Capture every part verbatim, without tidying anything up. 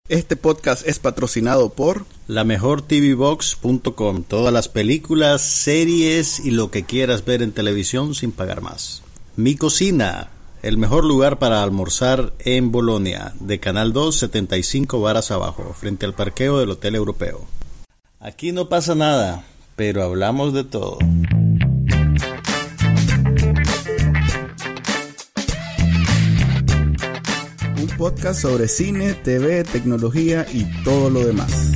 Este podcast es patrocinado por la mejor T V box punto com. Todas las películas, series y lo que quieras ver en televisión sin pagar más. Mi Cocina, el mejor lugar para almorzar en Bolonia, de Canal dos, setenta y cinco varas abajo, frente al parqueo del Hotel Europeo. Aquí no pasa nada, pero hablamos de todo. Un podcast sobre cine, T V, tecnología y todo lo demás.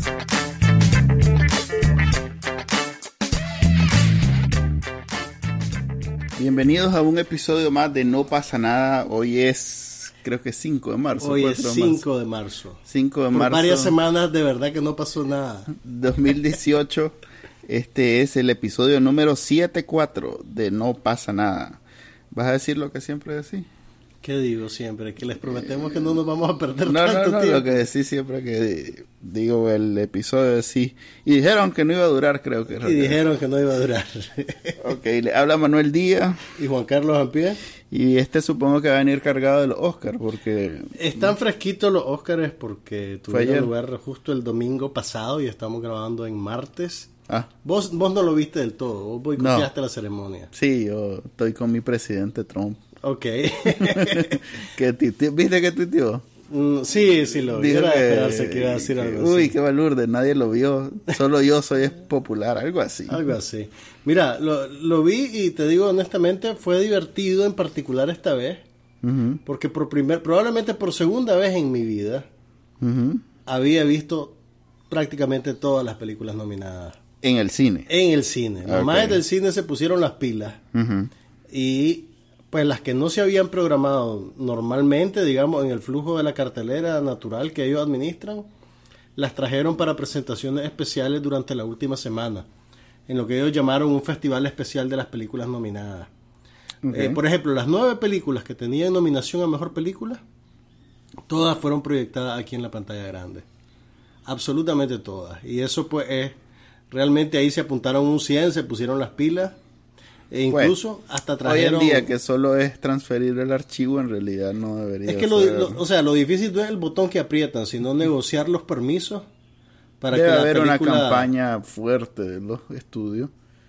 Bienvenidos a un episodio más de No Pasa Nada. Hoy es, creo que cinco de marzo. Hoy es cinco de marzo. cinco de Por marzo. varias semanas de verdad que no pasó nada. dos mil dieciocho. Este es el episodio número setenta y cuatro de No Pasa Nada. ¿Vas a decir lo que siempre decís? ¿Qué digo siempre? Que les prometemos que no nos vamos a perder no, tanto no, no, tiempo. Lo que decís siempre que digo el episodio decís. Y dijeron que no iba a durar, creo que. Y dijeron que no iba a durar. Ok, le habla Manuel Díaz. Y Juan Carlos Ampié. Y este supongo que va a venir cargado de los Oscars porque... Están fresquitos los Oscars porque Fue tuvieron ayer. lugar justo el domingo pasado y estamos grabando en martes. Ah, Vos, vos no lo viste del todo, vos boicoteaste la ceremonia. sí, yo estoy con mi presidente Trump. Ok. ¿Qué tuiteó? ¿Viste que tuiteó? Mm, sí, sí lo vi. Dijo Era de que- esperarse que iba a decir que, algo Uy, así. qué balurde, nadie lo vio. Solo yo soy popular, algo así. Algo así. Mira, lo, lo vi y te digo honestamente, fue divertido en particular esta vez. Ujú, Porque por primer, probablemente por segunda vez en mi vida, ujú. había visto prácticamente todas las películas nominadas. En el cine. En el cine. Los Ok. más del cine se pusieron las pilas. Ujú. Y pues las que no se habían programado normalmente, digamos, en el flujo de la cartelera natural que ellos administran, las trajeron para presentaciones especiales durante la última semana, en lo que ellos llamaron un festival especial de las películas nominadas. Ok. Eh, por ejemplo, las nueve películas que tenían nominación a Mejor Película, todas fueron proyectadas aquí en la pantalla grande. Absolutamente todas. Y eso pues es, realmente ahí se apuntaron un cien, se pusieron las pilas. E incluso Bueno, hasta Hoy trajeron... en día que solo es transferir el archivo, en realidad no debería Es que lo, ser. lo- o sea, lo difícil no es el botón que aprietan, sino negociar los permisos para Debe que la haber película... una campaña fuerte de los estudios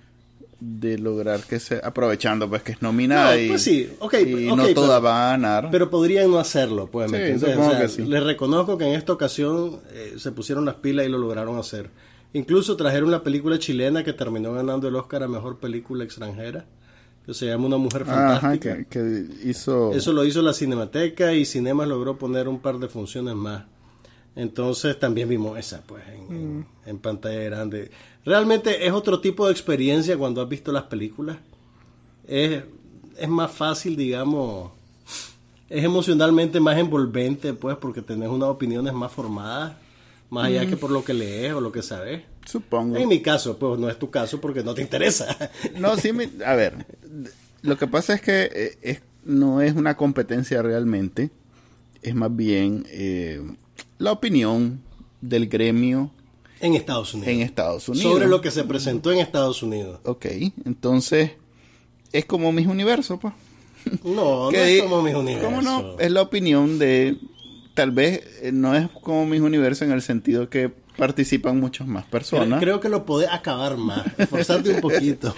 de lograr que se, aprovechando pues que es nominada No, y, pues sí, ok, y ok, no toda pero- va a ganar. Pero podrían no hacerlo, pues, ¿me Sí, entiendes? supongo O sea, que sí. les reconozco que en esta ocasión eh, se pusieron las pilas y lo lograron hacer. Incluso trajeron una película chilena que terminó ganando el Oscar a Mejor Película Extranjera, que se llama Una Mujer Ajá, Fantástica. que, que hizo Eso lo hizo la Cinemateca y Cinemas logró poner un par de funciones más. Entonces también vimos esa, pues, en, en- en pantalla grande. Realmente es otro tipo de experiencia cuando has visto las películas. Es, es más fácil, digamos, es emocionalmente más envolvente, pues, porque tenés unas opiniones más formadas, más allá que por lo que lees o lo que sabes. supongo. En mi caso, pues, no es tu caso porque no te interesa. No, sí, me- a ver, lo que pasa es que eh, es, no es una competencia realmente, es más bien eh, la opinión del gremio En Estados Unidos. en Estados Unidos. Sobre lo que se presentó en Estados Unidos. Ok, entonces es como mis universos, pues. No, no Que di- es como mis universos. ¿Cómo no? Es la opinión de, tal vez eh, no es como mis universos en el sentido que participan muchas más Creo, personas. creo que lo podés acabar más, esforzarte un poquito.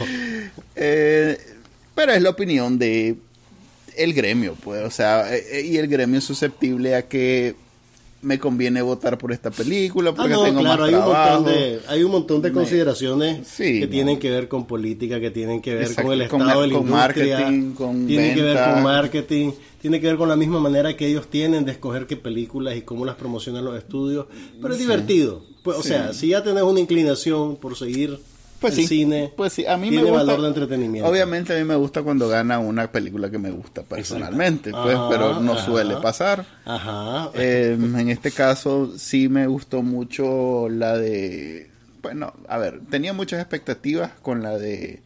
Eh, pero es la opinión de el gremio, pues, o sea, eh, y el gremio es susceptible a que me conviene votar por esta película Ah, porque no, tengo claro, más hay un, trabajo. montón de, hay un montón de Me- consideraciones Sí, que no. tienen que ver con política, que tienen que ver Exacto, con el con estado mar- de la con industria, marketing, con tienen que ver venta. con marketing, tiene que ver con la misma manera que ellos tienen de escoger qué películas y cómo las promocionan los estudios, pero es divertido. Pues, o Sí. sea, si ya tenés una inclinación por seguir Pues el sí, cine, pues sí, a mí tiene me gusta, valor de entretenimiento. Obviamente a mí me gusta cuando gana una película que me gusta personalmente, Exacto. pues, Ajá, pero no ajá. suele pasar. Ajá. Eh, en este caso sí me gustó mucho la de, bueno, a ver, tenía muchas expectativas con la de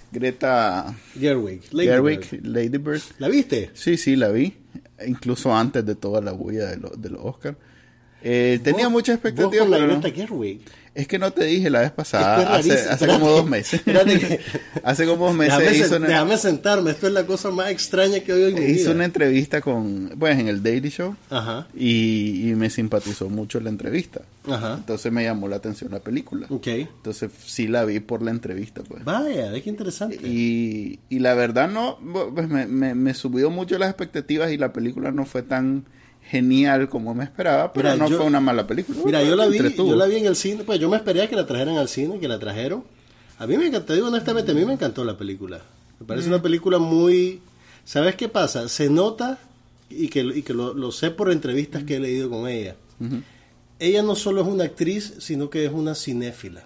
Greta Gerwig, Lady Gerwig, Bird. Lady Bird. ¿La viste? Sí, sí, la vi, incluso antes de toda la bulla de, lo- de los Oscars. Eh, tenía ¿Vos- mucha vos expectativa, con la pero no. Greta Gerwig? Es que no te dije la vez pasada, Esto es hace, rarísimo. hace Espérate como dos que- meses. espérate que- Hace como dos meses Déjame, hizo sen- una, déjame sentarme, esto es la cosa más extraña que he oído en mi hizo vida. una entrevista con, pues en el Daily Show, Ajá, y, y me simpatizó mucho la entrevista. ajá, Entonces me llamó la atención la película. ok. Entonces sí la vi por la entrevista, pues. Vaya, ve qué interesante. Y, y la verdad no, pues me, me, me subió mucho las expectativas y la película no fue tan genial como me esperaba, pero Mira, no yo- fue una mala película. Mira, yo la vi, Entretuvo. yo la vi en el cine, pues yo me esperé a que la trajeran al cine, que la trajeron. A mí me encantó, te digo honestamente, a mí me encantó la película. Me parece una película muy... ¿Sabes qué pasa? Se nota, y que, y que lo, lo sé por entrevistas que he leído con ella, Ujú. ella no solo es una actriz, sino que es una cinéfila.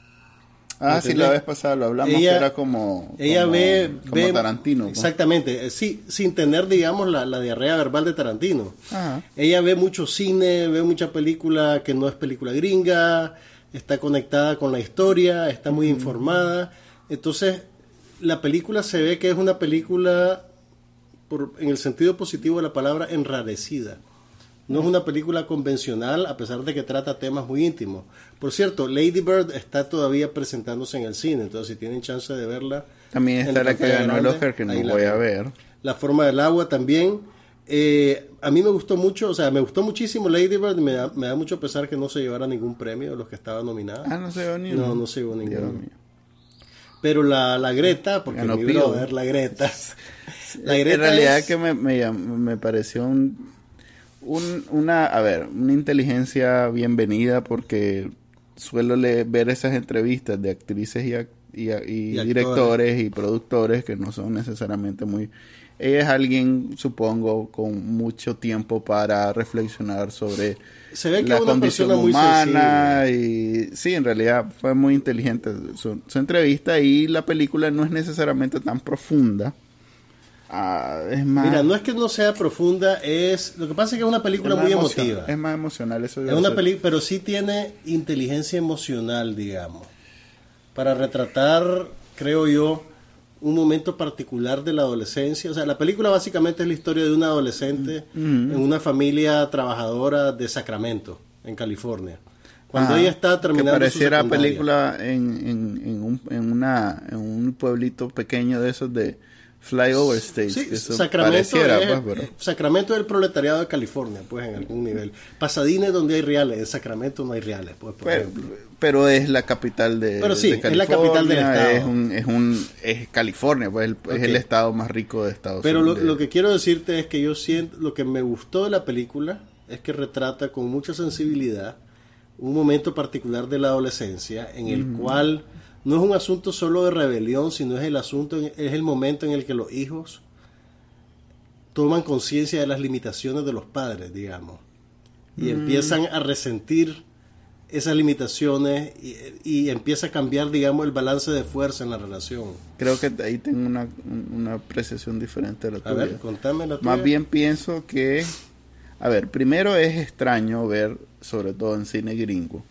Ah, ¿Me sí, entendés? la vez pasada lo hablamos, Ella- que era como, Ella como, ve, como ve- Tarantino. pues. Exactamente, eh, sí, sin tener, digamos, la, la diarrea verbal de Tarantino. Ajá. Ella ve mucho cine, ve mucha película que no es película gringa, está conectada con la historia, está muy informada. Entonces, la película se ve que es una película, por, en el sentido positivo de la palabra, enrarecida. No es una película convencional, a pesar de que trata temas muy íntimos. Por cierto, Lady Bird está todavía presentándose en el cine, entonces si tienen chance de verla... También en está la que pantalla ganó el grande, Oscar, que no ahí la voy a ven. ver. La forma del agua también. Eh, a mí me gustó mucho, o sea, me gustó muchísimo Lady Bird. Me da, me da mucho pesar que no se llevara ningún premio de los que estaban nominados. Ah, no se vio ni No, uno. no se llevó Dios ninguno. mío. Pero la, la Greta, porque Ganó mi Pío. brother, la Greta. La En Greta realidad es- que me, me, llam- me pareció un, un- una, a ver, una inteligencia bienvenida, porque suelo le- ver esas entrevistas de actrices y, ac- y, a- y Y actores. directores y productores que no son necesariamente muy... Ella es alguien, supongo, con mucho tiempo para reflexionar sobre Se ve que la es una condición persona muy humana, y sí, en realidad fue muy inteligente su, su entrevista, y la película no es necesariamente tan profunda. Ah, es más, Mira, no es que no sea profunda, es lo que pasa es que es una película es más muy emocion- emotiva. Es más emocional, eso Es debe una ser. película, pero sí tiene inteligencia emocional, digamos, para retratar, creo yo, un momento particular de la adolescencia. O sea, la película básicamente es la historia de una adolescente en una familia trabajadora de Sacramento, en California. Cuando Ajá, ella está terminando que pareciera su secundaria. película en, en, en, un, en, una, en un pueblito pequeño de esos de flyover states. Sí, que eso Sacramento, pareciera, es, pues, pero- Sacramento es el proletariado de California, pues, en algún nivel. Pasadena es donde hay reales, en Sacramento no hay reales, pues, por pero, ejemplo. pero es la capital de, Pero sí, de es la capital del California, estado. Es, un, es, un, es California, pues el- Ok. es el estado más rico de Estados Pero lo, Unidos. lo que quiero decirte es que yo siento, lo que me gustó de la película es que retrata con mucha sensibilidad un momento particular de la adolescencia en el cual no es un asunto solo de rebelión, sino es el asunto, en- es el momento en el que los hijos toman conciencia de las limitaciones de los padres, digamos, y empiezan a resentir esas limitaciones y, y empieza a cambiar, digamos, el balance de fuerza en la relación. Creo que ahí tengo una, una apreciación diferente de la A tuya. ver, contame la tuya. Más bien pienso que, a ver, primero es extraño ver, sobre todo en cine gringo,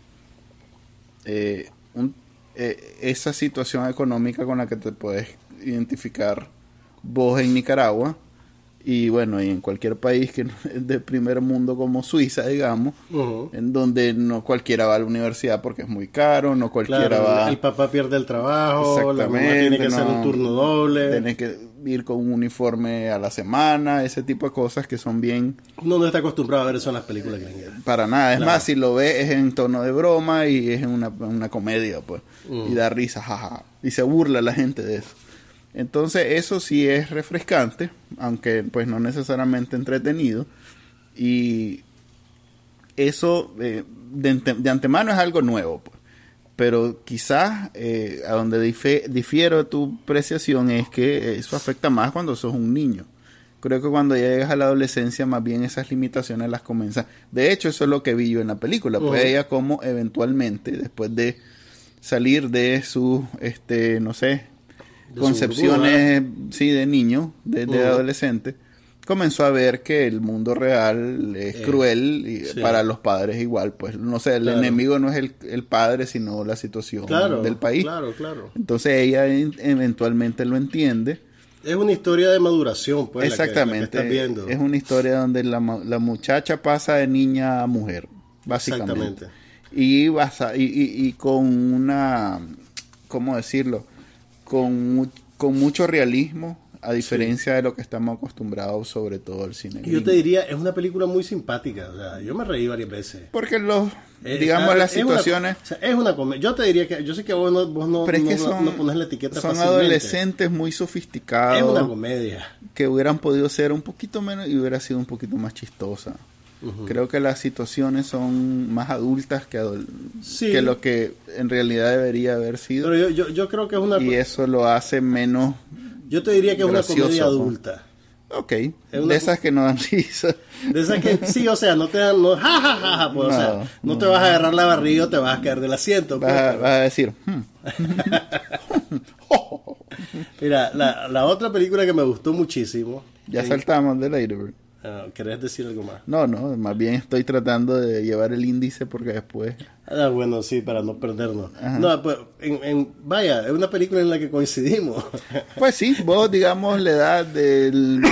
eh, un- eh, esa situación económica con la que te puedes identificar vos en Nicaragua, y bueno, y en cualquier país que no es de primer mundo como Suiza, digamos, Ujú. en donde no cualquiera va a la universidad porque es muy caro, no cualquiera Claro, va... el papá pierde el trabajo, la mamá tiene que hacer no, un turno doble. Tienes que ir con un uniforme a la semana, ese tipo de cosas que son bien Uno no está acostumbrado a ver eso en las películas gringas. para nada. Es Claro. más, si lo ves es en tono de broma y es en una, una comedia, pues. Mm. Y da risa, jaja. Y se burla la gente de eso. Entonces eso sí es refrescante, aunque pues no necesariamente entretenido. Y eso eh, de, ante- de antemano es algo nuevo, pues. Pero quizás eh, a donde dife- difiero de tu apreciación es que eso afecta más cuando sos un niño. Creo que cuando ya llegas a la adolescencia, más bien esas limitaciones las comienzan. De hecho, eso es lo que vi yo en la película. Pues Ujú. ella como eventualmente, después de salir de su, este, no sé, De su concepciones, sí, de niño, de, de Ujú. adolescente, comenzó a ver que el mundo real es Eh, cruel y sí. para los padres igual. Pues, no sé, el Claro. enemigo no es el, el padre, sino la situación Claro, del país. claro, claro. Entonces ella en- eventualmente lo entiende. Es una historia de maduración, pues, la que- la que Exactamente. estás viendo. Es una historia donde la, ma- la muchacha pasa de niña a mujer. básicamente. Exactamente. Y, basa, y, y, y con una, ¿cómo decirlo? Con, mu- con mucho realismo, a diferencia sí. de lo que estamos acostumbrados, sobre todo al cine. Yo te diría, es una película muy simpática, o sea, yo me reí varias veces. Porque los, eh, digamos, ah, las situaciones... Una, o sea, es una comedia. Yo te diría que, yo sé que vos no, vos no, pero es que no, son, no pones la etiqueta son fácilmente. adolescentes muy sofisticados. Es una comedia. Que hubieran podido ser un poquito menos y hubiera sido un poquito más chistosa. Uh-huh. Creo que las situaciones son más adultas que, adol- sí. que lo que en realidad debería haber sido. Pero yo, yo, yo creo que es una... Y eso lo hace menos... Yo te diría que gracioso, es una comedia adulta. Ok, una... de esas que no dan risa. De esas que sí, o sea, no te dan... No, ja, ja, ja, ja, pues, no, o sea, no, no te vas a agarrar la barriga o te vas a caer del asiento. Vas, pues, a, vas a decir... Hmm. Mira, la, la otra película que me gustó muchísimo... Ya en... saltamos de Lady Bird. Uh, ¿Querés decir algo más? No, no, más bien estoy tratando de llevar el índice porque después... Ah, bueno, sí, para no perdernos. Ajá. No, pues, en, en, vaya, es una película en la que coincidimos. Pues sí, vos, digamos, le das del,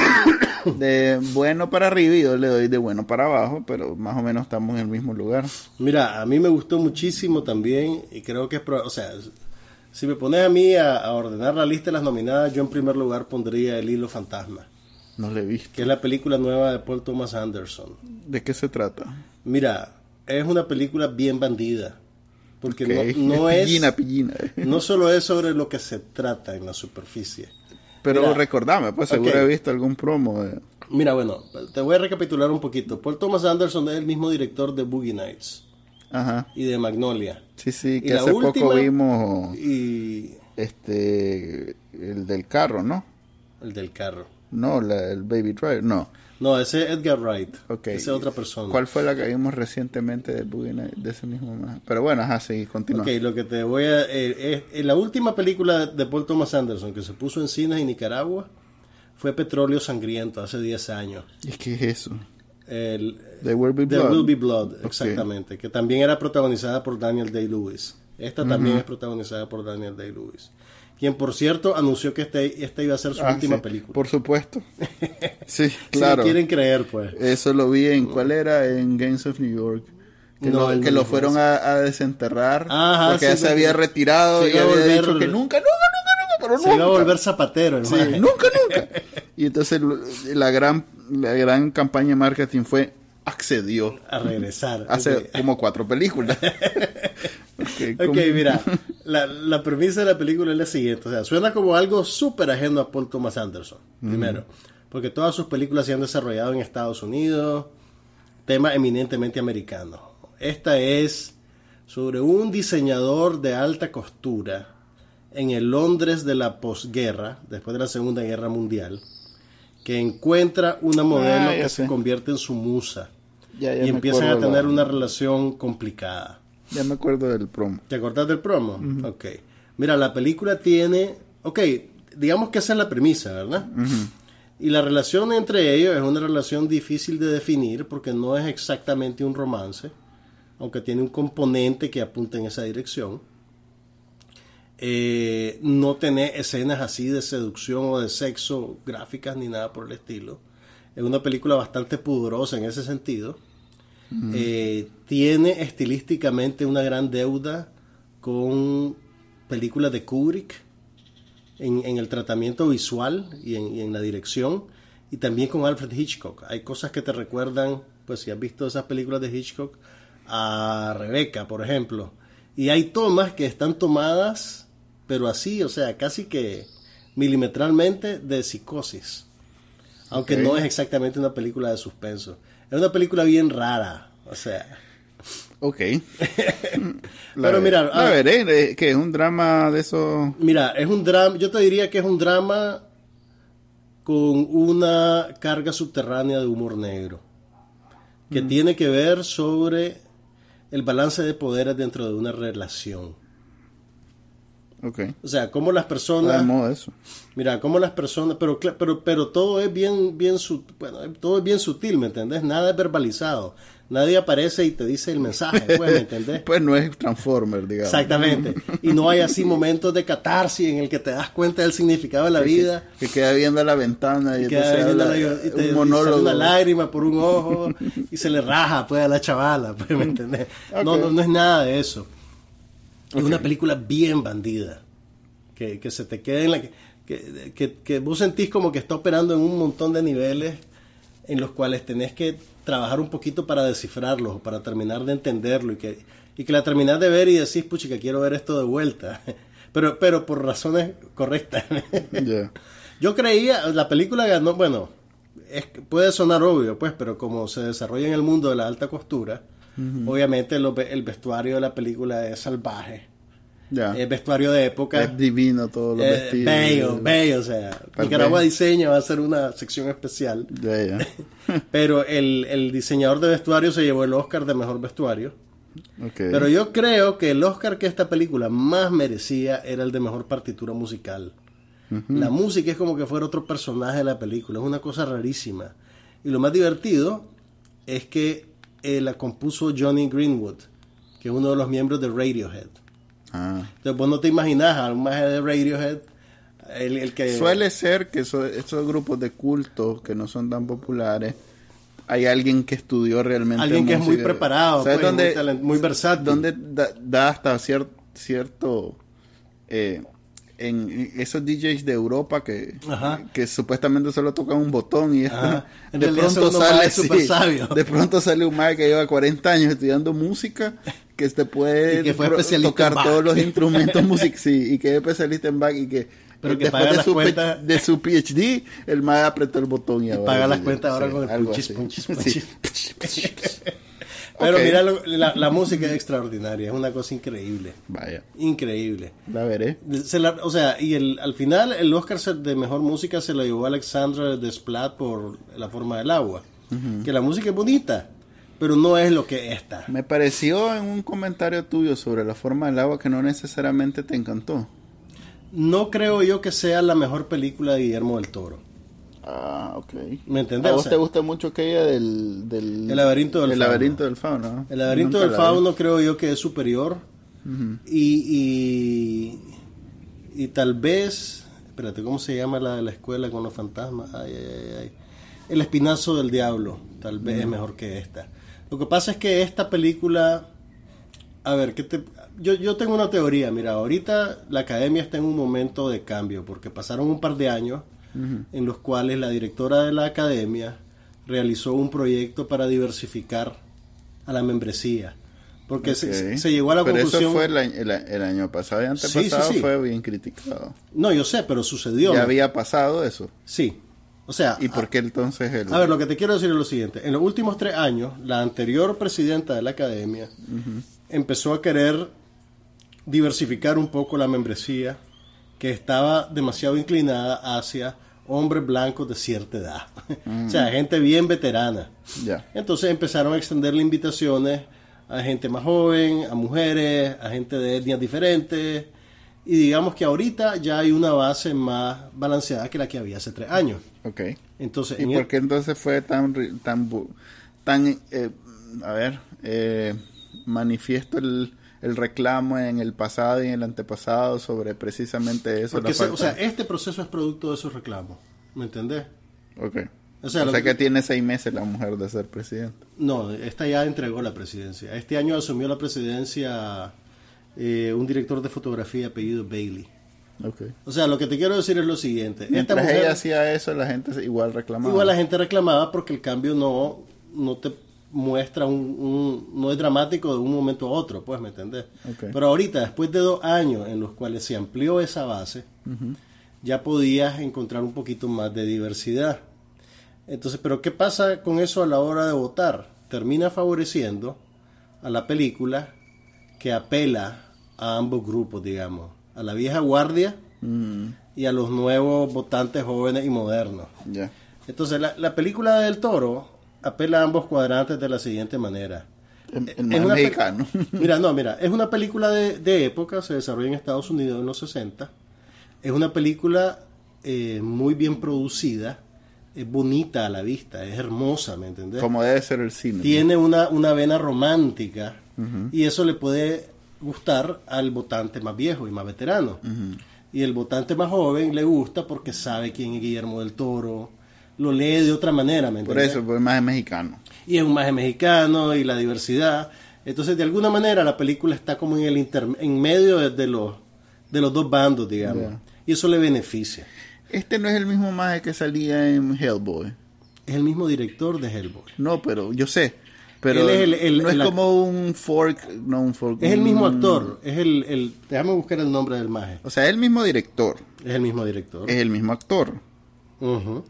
de bueno para arriba y yo le doy de bueno para abajo, pero más o menos estamos en el mismo lugar. Mira, a mí me gustó muchísimo también y creo que es... Pro, o sea, si me pones a mí a, a ordenar la lista de las nominadas, yo en primer lugar pondría El Hilo Fantasma. No le he visto. Que es la película nueva de Paul Thomas Anderson. ¿De qué se trata? Mira, es una película bien bandida. Porque okay. no, no es... Pillina, pillina. No solo es sobre lo que se trata en la superficie. Pero Mira, recordame, pues seguro okay. he visto algún promo. De... Mira, bueno, te voy a recapitular un poquito. Paul Thomas Anderson es el mismo director de Boogie Nights. Ajá. Y de Magnolia. Sí, sí, que y hace última, poco vimos... Y... Este... El del carro, ¿no? El del carro. No, la, el Baby Driver, no. No, ese es Edgar Wright. Okay. Esa es otra persona. ¿Cuál fue la que vimos recientemente de Boogie Nights, de ese mismo más? Pero bueno, ajá, sí, continúa. Ok, lo que te voy a... Eh, eh, la última película de Paul Thomas Anderson que se puso en cines en Nicaragua fue Petróleo Sangriento, hace diez años. ¿Y qué es eso? El, There Will Be Blood. There Will Be Blood, exactamente. Okay. Que también era protagonizada por Daniel Day-Lewis. Esta uh-huh. también es protagonizada por Daniel Day-Lewis. Quien, por cierto, anunció que este, esta iba a ser su ah, última sí, película. Por supuesto. Sí, claro. Si quieren creer, pues. Eso lo vi en... ¿Cuál era? En Gangs of New York. Que no, lo, que lo fueron a, a desenterrar. Ajá, porque sí, ya se había retirado y había volver, dicho que nunca, nunca, nunca, nunca, pero se nunca. iba a volver zapatero, el sí, nunca, nunca. Y entonces la gran, la gran campaña de marketing fue... accedió a regresar. Hace okay. como cuatro películas. okay, ok, mira, la, la premisa de la película es la siguiente. O sea, suena como algo súper ajeno a Paul Thomas Anderson, mm. primero. Porque todas sus películas se han desarrollado en Estados Unidos, tema eminentemente americano. Esta es sobre un diseñador de alta costura en el Londres de la posguerra, después de la Segunda Guerra Mundial, que encuentra una modelo ah, que sé. se convierte en su musa. Ya, ya y empiezan a tener la... una relación complicada. Ya me acuerdo del promo. ¿Te acordás del promo? Uh-huh. Ok. Mira, la película tiene... Ok, digamos que esa es la premisa, ¿verdad? Uh-huh. Y la relación entre ellos es una relación difícil de definir porque no es exactamente un romance, aunque tiene un componente que apunta en esa dirección. Eh, no tiene escenas así de seducción o de sexo gráficas ni nada por el estilo. Es una película bastante pudorosa en ese sentido. Uh-huh. Eh, tiene estilísticamente una gran deuda con películas de Kubrick en, en el tratamiento visual y en, y en la dirección, y también con Alfred Hitchcock. Hay cosas que te recuerdan, pues si has visto esas películas de Hitchcock, a Rebecca, por ejemplo. Y hay tomas que están tomadas, pero así, o sea, casi que milimetralmente de Psicosis. Aunque okay. no es exactamente una película de suspenso. Es una película bien rara, o sea... Ok. la, Pero mira... La veré, que es un drama de eso... Mira, es un drama, yo te diría que es un drama con una carga subterránea de humor negro. Que mm. tiene que ver sobre el balance de poderes dentro de una relación. Okay. O sea, cómo las personas... Ah, eso. Mira, cómo las personas... Pero, pero, pero todo es bien, bien, bueno, todo es bien sutil, ¿me entendés? Nada es verbalizado. nadie aparece y te dice el mensaje, pues, ¿me entendés? Pues no es Transformer, digamos. Exactamente. Y no hay así momentos de catarsis en el que te das cuenta del significado de la vida. Que, que queda viendo a la ventana y, y queda viendo habla, la, y te, un monólogo. Y sale una lágrima por un ojo y se le raja, pues, a la chavala, pues, ¿me entendés? Okay. No, no, no es nada de eso. Okay. Es una película bien bandida. Que, que se te quede en la... Que, que, que, que vos sentís como que está operando en un montón de niveles en los cuales tenés que trabajar un poquito para descifrarlo, para terminar de entenderlo y que, y que la terminás de ver y decís, pucha, que quiero ver esto de vuelta, pero, pero por razones correctas. Yeah. Yo creía, la película ganó, bueno, es, puede sonar obvio, pues, pero como se desarrolla en el mundo de la alta costura, uh-huh. obviamente lo, el vestuario de la película es salvaje. Yeah. El vestuario de época es divino, todos los eh, vestidos bello, bello, o sea, Nicaragua Diseño va a ser una sección especial. Yeah, yeah. Pero el, el diseñador de vestuario se llevó el Oscar de mejor vestuario. Okay. Pero yo creo que el Oscar que esta película más merecía era el de mejor partitura musical. Uh-huh. La música es como que fuera otro personaje de la película, es una cosa rarísima. Y lo más divertido es que eh, la compuso Johnny Greenwood, que es uno de los miembros de Radiohead. Ah. Entonces vos no te imaginás a un maje de Radiohead el, el que suele ser que eso, estos grupos de culto que no son tan populares hay alguien que estudió realmente alguien música. Que es muy preparado, pues, dónde, muy, talent, muy versátil, donde da, da hasta cier, cierto eh, en esos D Js de Europa que, que supuestamente solo tocan un botón y Ajá. En de pronto sale sí, de pronto sale un maje que lleva cuarenta años estudiando música que te puede que fue tocar todos los instrumentos musicales, sí, y que es especialista en back y que, pero que después de su, cuenta... de su P H D el maje apretó el botón y, y ahora paga sí, las cuentas ahora sí, con el punchis, punchis, punchis. Sí. Pero okay. mira, lo, la, la música es extraordinaria, es una cosa increíble. Vaya. Increíble. La veré. Se la, o sea, y el, al final el Oscar de mejor música se lo llevó Alexandra Desplat por La forma del agua. Uh-huh. Que la música es bonita, pero no es lo que esta. Me pareció en un comentario tuyo sobre La forma del agua que no necesariamente te encantó. No creo yo que sea la mejor película de Guillermo del Toro. Ah, ok. ¿Me entendés? ¿A vos o sea, te gusta mucho aquella del... del el laberinto del el fauno. laberinto del fauno. El laberinto del fauno creo yo que es superior. Uh-huh. y, y y tal vez... Espérate, ¿cómo se llama la de la escuela con los fantasmas? Ay, ay, ay, ay. El espinazo del diablo. Tal vez uh-huh. es mejor que esta. Lo que pasa es que esta película... A ver, ¿qué te...? Yo, yo tengo una teoría. Mira, ahorita la academia está en un momento de cambio porque pasaron un par de años... Uh-huh. en los cuales la directora de la academia realizó un proyecto para diversificar a la membresía porque okay. se, se llegó a la pero conclusión... Pero eso fue el, el, el año pasado y antepasado sí, sí, sí. fue bien criticado. No, yo sé, pero sucedió. Ya ¿no? había pasado eso. Sí. O sea... ¿Y por qué entonces el...? A ver, lo que te quiero decir es lo siguiente. En los últimos tres años, la anterior presidenta de la academia uh-huh. empezó a querer diversificar un poco la membresía que estaba demasiado inclinada hacia hombres blancos de cierta edad. Mm. O sea, gente bien veterana. Yeah. Entonces empezaron a extenderle invitaciones a gente más joven, a mujeres, a gente de etnias diferentes. Y digamos que ahorita ya hay una base más balanceada que la que había hace tres años. Okay. Entonces, ¿Y por qué el... entonces fue tan, tan, tan eh, a ver, eh, manifiesto el... el reclamo en el pasado y en el antepasado sobre precisamente eso? Porque se, o sea, este proceso es producto de esos reclamos, ¿me entendés? Ok. O sea, o sea que, que tiene seis meses la mujer de ser presidenta. No, esta ya entregó la presidencia. Este año asumió la presidencia eh, un director de fotografía apellido Bailey. Okay. O sea, lo que te quiero decir es lo siguiente. Mientras esta mujer, ella hacía eso, la gente igual reclamaba. Igual la gente reclamaba porque el cambio no, no te... muestra un, un no es dramático de un momento a otro, pues, ¿me entendés? Okay. Pero ahorita, después de dos años en los cuales se amplió esa base, uh-huh. ya podías encontrar un poquito más de diversidad. Entonces, ¿pero qué pasa con eso a la hora de votar? Termina favoreciendo a la película que apela a ambos grupos, digamos, a la vieja guardia uh-huh. y a los nuevos votantes jóvenes y modernos. Yeah. Entonces, la, la película del Toro apela a ambos cuadrantes de la siguiente manera. El, el más mexicano. Pe- mira, no, mira, es una película de, de época, se desarrolla en Estados Unidos en los sesenta. Es una película eh, muy bien producida, es bonita a la vista, es hermosa, ¿me entendés? Como debe ser el cine. Tiene una, una vena romántica, uh-huh. y eso le puede gustar al votante más viejo y más veterano. Uh-huh. Y el votante más joven le gusta porque sabe quién es Guillermo del Toro, lo lee de otra manera, ¿me entiendes? Por eso, porque más es mexicano. Y es un maje mexicano y la diversidad. Entonces, de alguna manera, la película está como en el inter, en medio de, de los de los dos bandos, digamos. Yeah. Y eso le beneficia. Este no es el mismo maje que salía en Hellboy. Es el mismo director de Hellboy. No, pero yo sé. Pero Él es el, el, no el, es como un fork, no un fork. Es un, el mismo actor. Es el, el, déjame buscar el nombre del maje. O sea, es el mismo director. Es el mismo director. Es el mismo actor. Uh-huh.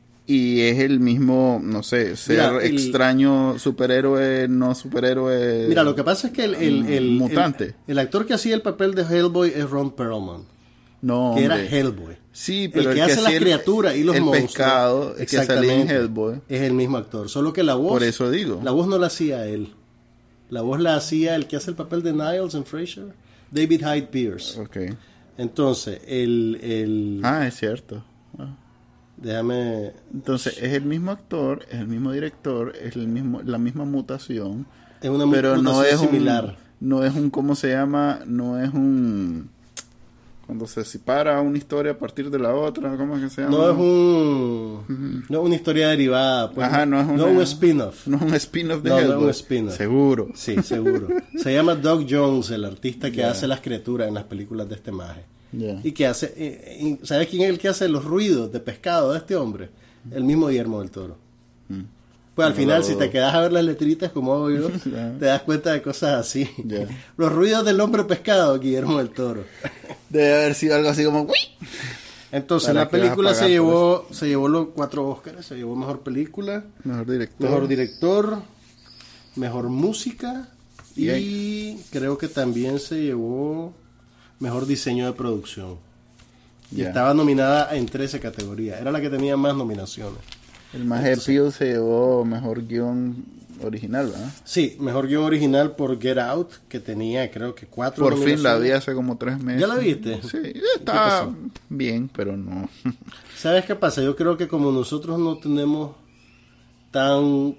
Y es el mismo, no sé, ser mira, el, extraño superhéroe, no superhéroe. Mira, lo que pasa es que el, el, el mutante. El, el actor que hacía el papel de Hellboy es Ron Perlman. No, que hombre. era Hellboy. Sí, pero el que el hace las criaturas y los el monstruos. Pescado, el que salía en Hellboy. Es el mismo actor, solo que la voz. Por eso digo. La voz no la hacía él. La voz la hacía el que hace el papel de Niles en Frasier, David Hyde Pierce. Okay. Entonces, el, el Ah, es cierto. Ah. Déjame. Entonces, es el mismo actor, es el mismo director, es el mismo la misma mutación. Es una pero mutación no es similar. Un, no es un, ¿cómo se llama? No es un... Cuando se separa una historia a partir de la otra, ¿cómo es que se llama? No es un... Uh-huh. No es una historia derivada. Pues, Ajá, no es una, no un spin-off. No es un spin-off de no, Hellboy. No es un spin-off. Seguro. Sí, seguro. Se llama Doug Jones, el artista que yeah. hace las criaturas en las películas de este maje. Yeah. Y que hace... Eh, ¿sabes quién es el que hace los ruidos de pescado de este hombre? El mismo Guillermo del Toro. Mm. Pues al no, final, si te quedas a ver las letritas como hago yo, yeah. te das cuenta de cosas así. Yeah. Los ruidos del hombre pescado, Guillermo del Toro. Debe haber sido algo así como... ¡Uy! Entonces Para la película se llevó se llevó los cuatro Óscares. Se llevó mejor película, mejor director, mejor director, mejor música y yeah. creo que también se llevó mejor diseño de producción. Yeah. Y estaba nominada en trece categorías. Era la que tenía más nominaciones. El Maje Peel se llevó mejor guión original, ¿verdad? Sí, mejor guión original por Get Out, que tenía creo que cuatro Por fin la vi hace como tres meses. ¿Ya la viste? Sí, está bien, pero no. ¿Sabes qué pasa? Yo creo que como nosotros no tenemos tan...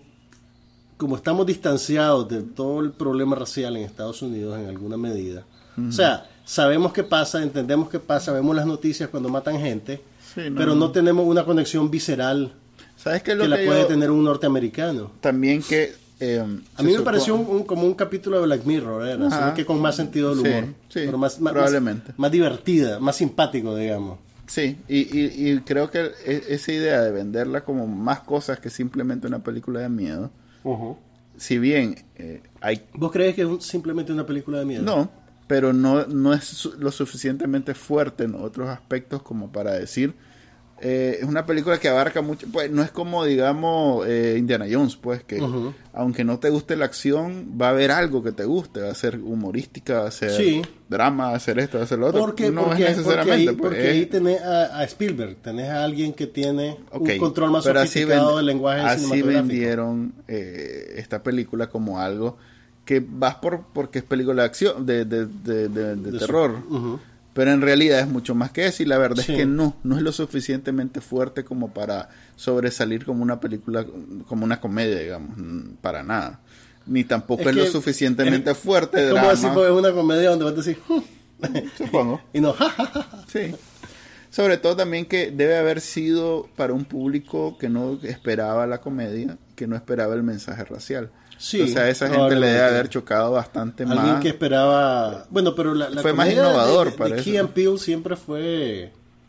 Como estamos distanciados de todo el problema racial en Estados Unidos en alguna medida. Uh-huh. O sea, sabemos qué pasa, entendemos qué pasa, vemos las noticias cuando matan gente, sí, no, pero no tenemos una conexión visceral. ¿Sabes qué es lo que, que la puede yo... tener un norteamericano? También que... Eh, a mí me supo... pareció un, un, como un capítulo de Black Mirror, ¿eh? Solo que con más sentido del humor. Sí, sí, pero más, más, probablemente. Más, más divertida, más simpático, digamos. Sí, y, y, y creo que esa idea de venderla como más cosas que simplemente una película de miedo, uh-huh. si bien eh, hay... ¿Vos crees que es un, simplemente una película de miedo? No, pero no, no es lo suficientemente fuerte en otros aspectos como para decir... Eh, es una película que abarca mucho, pues no es como digamos eh, Indiana Jones, pues que uh-huh. aunque no te guste la acción va a haber algo que te guste, va a ser humorística, va a ser sí. drama, va a ser esto, va a ser lo otro. Porque, no porque, es necesariamente porque ahí, porque pues, ahí es... tenés a, a Spielberg, tenés a alguien que tiene okay, un control más sofisticado ven, del lenguaje así cinematográfico. Así vendieron eh, esta película como algo que vas por porque es película de acción, de, de, de, de, de, de terror. Su, uh-huh. Pero en realidad es mucho más que eso y la verdad sí. es que no, no es lo suficientemente fuerte como para sobresalir como una película, como una comedia, digamos, para nada. Ni tampoco es, es lo suficientemente es, fuerte de drama. ¿Cómo decir? Porque es una comedia donde vas a decir... Supongo. Y no... Sí. Sobre todo también que debe haber sido para un público que no esperaba la comedia, que no esperaba el mensaje racial. Sí, o sea, a esa gente le debe haber chocado bastante alguien más. Alguien que esperaba... Bueno, pero la, la fue más innovador, de, de, parece. De Key and Peele siempre fue...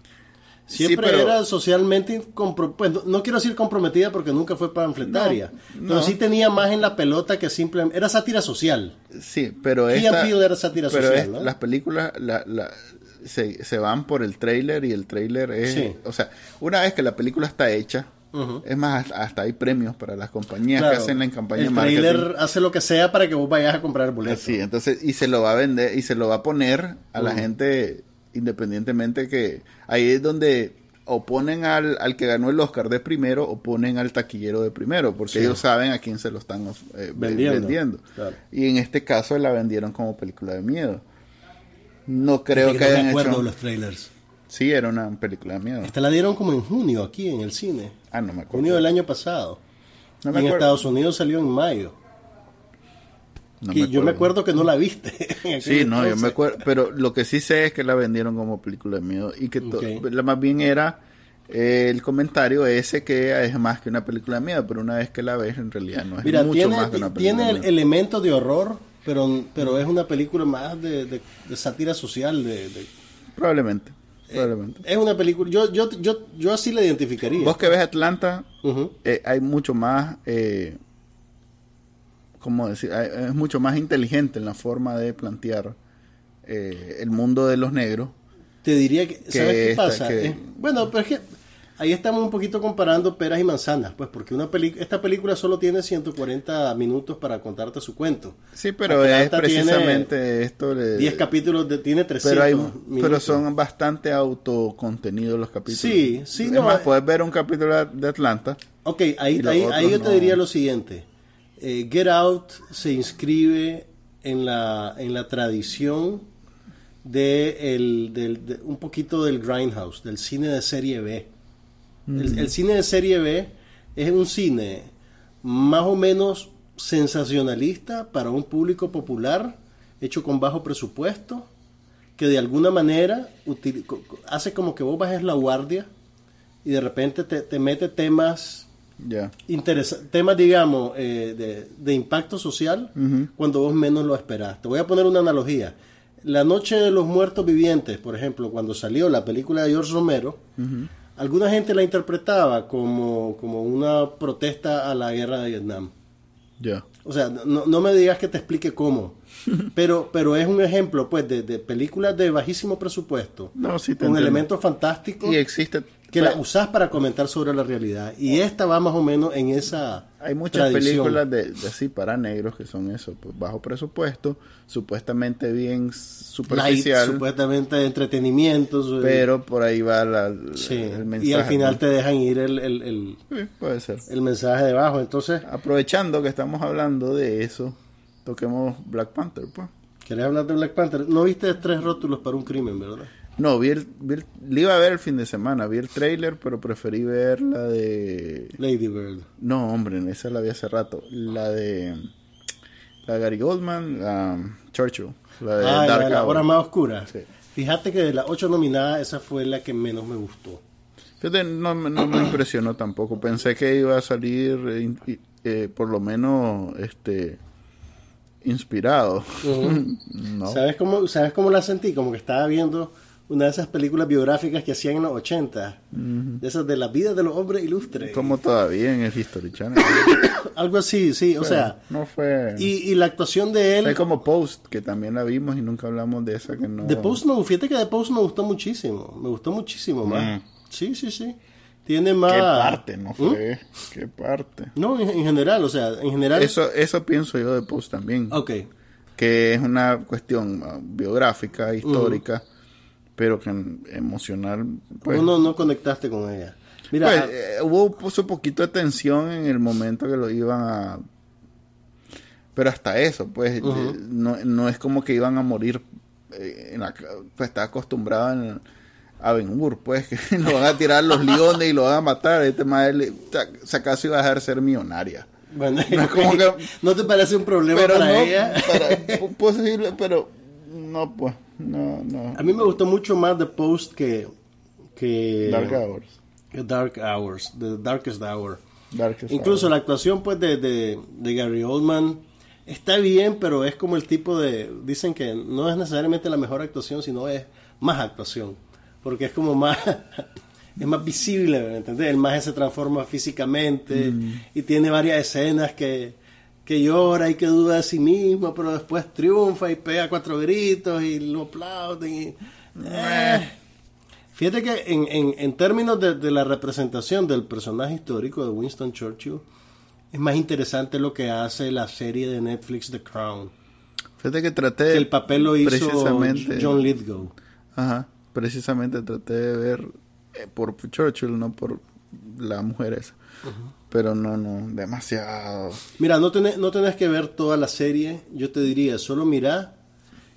Siempre sí, pero, era socialmente... Compro, pues, no, no quiero decir comprometida porque nunca fue panfletaria. No, no. Pero sí tenía más en la pelota que simplemente... Era sátira social. Sí, pero Key esta, and Peele era sátira pero social, es, ¿no? Las películas... La, la, se, se van por el tráiler y el tráiler es... Sí. O sea, una vez que la película está hecha... Uh-huh. Es más, hasta, hasta hay premios para las compañías claro, que hacen la campaña de marketing. El trailer hace lo que sea para que vos vayas a comprar el boleto. Sí, entonces, y se lo va a vender, y se lo va a poner a uh-huh. la gente independientemente que... Ahí es donde o ponen al, al que ganó el Oscar de primero o ponen al taquillero de primero, porque sí. ellos saben a quién se lo están eh, vendiendo. vendiendo. Claro. Y en este caso la vendieron como película de miedo. No creo que, que hayan no me acuerdo hecho... de los trailers. Sí, era una película de miedo. Esta la dieron como en junio aquí en el cine. Ah, no me acuerdo. Junio del año pasado. No y me en acuerdo. Estados Unidos salió en mayo. No Que me yo me acuerdo. acuerdo que no la viste. en aquel Sí, no, yo entonces. me acuerdo, pero lo que sí sé es que la vendieron como película de miedo y que to- Ok. la más bien era eh, el comentario ese que es más que una película de miedo, pero una vez que la ves en realidad no es Mira, mucho tiene, más que una película tiene de el miedo. elemento de horror, pero, pero es una película más de, de- de sátira social. De, de- Probablemente, probablemente. es una película, yo, yo, yo, yo así la identificaría. Vos que ves Atlanta, Ujú. eh, hay mucho más, eh, ¿cómo decir? Hay- es mucho más inteligente en la forma de plantear eh, el mundo de los negros. Te diría que, ¿sabes qué esta- pasa? que- Eh, bueno, pero es que ahí estamos un poquito comparando peras y manzanas, pues, porque una peli esta película solo tiene ciento cuarenta minutos para contarte su cuento. Sí, pero es Atlanta precisamente esto. de- diez capítulos, de, tiene trescientos pero, hay, minutos. pero son bastante autocontenidos los capítulos. Sí, sí, Es no, más, eh. puedes ver un capítulo de Atlanta. Ok, ahí, Y los ahí, otros ahí yo te no. diría lo siguiente. Eh, Get Out se inscribe en la, en la tradición de, el, del, de un poquito del grindhouse, del cine de serie B. El, el cine de serie B es un cine más o menos sensacionalista para un público popular, hecho con bajo presupuesto, que de alguna manera util- co- co- hace como que vos bajes la guardia y de repente te, te mete temas Ya. interesa- temas, digamos, eh, de, de impacto social Ujú. cuando vos menos lo esperás. Te voy a poner una analogía. La Noche de los Muertos Vivientes, por ejemplo, cuando salió la película de George Romero, alguna gente la interpretaba como, como una protesta a la guerra de Vietnam. Ya. O sea, no, no me digas que te explique cómo, pero, pero es un ejemplo, pues, de, de películas de bajísimo presupuesto, No, sí te con entiendo. elementos fantásticos Y existe. que la pues, usás para comentar sobre la realidad. Y esta va más o menos en esa Hay muchas tradición. películas de, de así para negros que son eso, pues bajo presupuesto, supuestamente bien Light, superficial, supuestamente de entretenimiento. su- pero por ahí va la, la- sí. el mensaje. Y al final ¿no? te dejan ir el, el, el, Sí, puede ser. el mensaje debajo. Entonces, Aprovechando que estamos hablando de eso, toquemos Black Panther, pues. ¿querés hablar de Black Panther? No viste Tres rótulos para un crimen, ¿verdad? No, vi el, vi el- le iba a ver el fin de semana, vi el trailer, pero preferí ver la de... Lady Bird. No, hombre, esa la vi hace rato. La de... La de Gary Goldman, la Churchill, la de Ah, la Dark de la Hour. hora más oscura. Sí. Fíjate que de las ocho nominadas, esa fue la que menos me gustó. Fíjate, no, me- no me impresionó tampoco. Pensé que iba a salir eh, in- i- eh, por lo menos este inspirado. No. ¿Sabes cómo, ¿Sabes cómo la sentí? Como que estaba viendo una de esas películas biográficas que hacían en los ochenta. De esas de la vida de los hombres ilustres. Como todavía en el History Channel. Algo así, sí. O sea, no fue... y, y la actuación de él... Fue como Post, que también la vimos y nunca hablamos de esa que no... The Post me, fíjate que The Post me gustó muchísimo. Me gustó muchísimo más. Mm. Sí, sí, sí. Tiene más... ¿Qué parte no ¿Mm? fue? ¿Qué parte? No, en, en general, o sea, en general... Eso, eso pienso yo de Post también. Ok. Que es una cuestión uh, biográfica, histórica, pero que en- emocional... Pues, ¿Cómo no, no conectaste con ella? Mira, pues, eh, hubo puso un poquito de tensión en el momento que lo iban a... Pero hasta eso, pues, Ujú. eh, no, no es como que iban a morir eh, en la... ca- Pues está acostumbrado en, a Ben Hur, pues, que lo van a tirar los leones y lo van a matar. Este madre, si acaso iba a dejar ser millonaria. bueno, no es como que- ¿no te parece un problema Pero para no, ella? para- po- posible, pero no, pues, no, no. A mí me gustó mucho más The Post que... que Dark Hours. que Dark Hours, The Darkest Hour. Darkest Incluso Hour. la actuación pues de, de, de Gary Oldman está bien, pero es como el tipo de... Dicen que no es necesariamente la mejor actuación, sino es más actuación. Porque es como más... es más visible, ¿me entiendes? El maje se transforma físicamente y tiene varias escenas que, que llora y que duda de sí mismo, pero después triunfa y pega cuatro gritos y lo aplauden. Y, eh. Fíjate que en, en, en términos de, de la representación del personaje histórico de Winston Churchill, es más interesante lo que hace la serie de Netflix The Crown. Fíjate que traté Que el papel lo hizo precisamente, John Lithgow. Ajá, precisamente traté de ver eh, por Churchill, no por la mujer esa. Pero no, no, demasiado. Mira, no tenés, no tenés que ver toda la serie. Yo te diría, solo mirá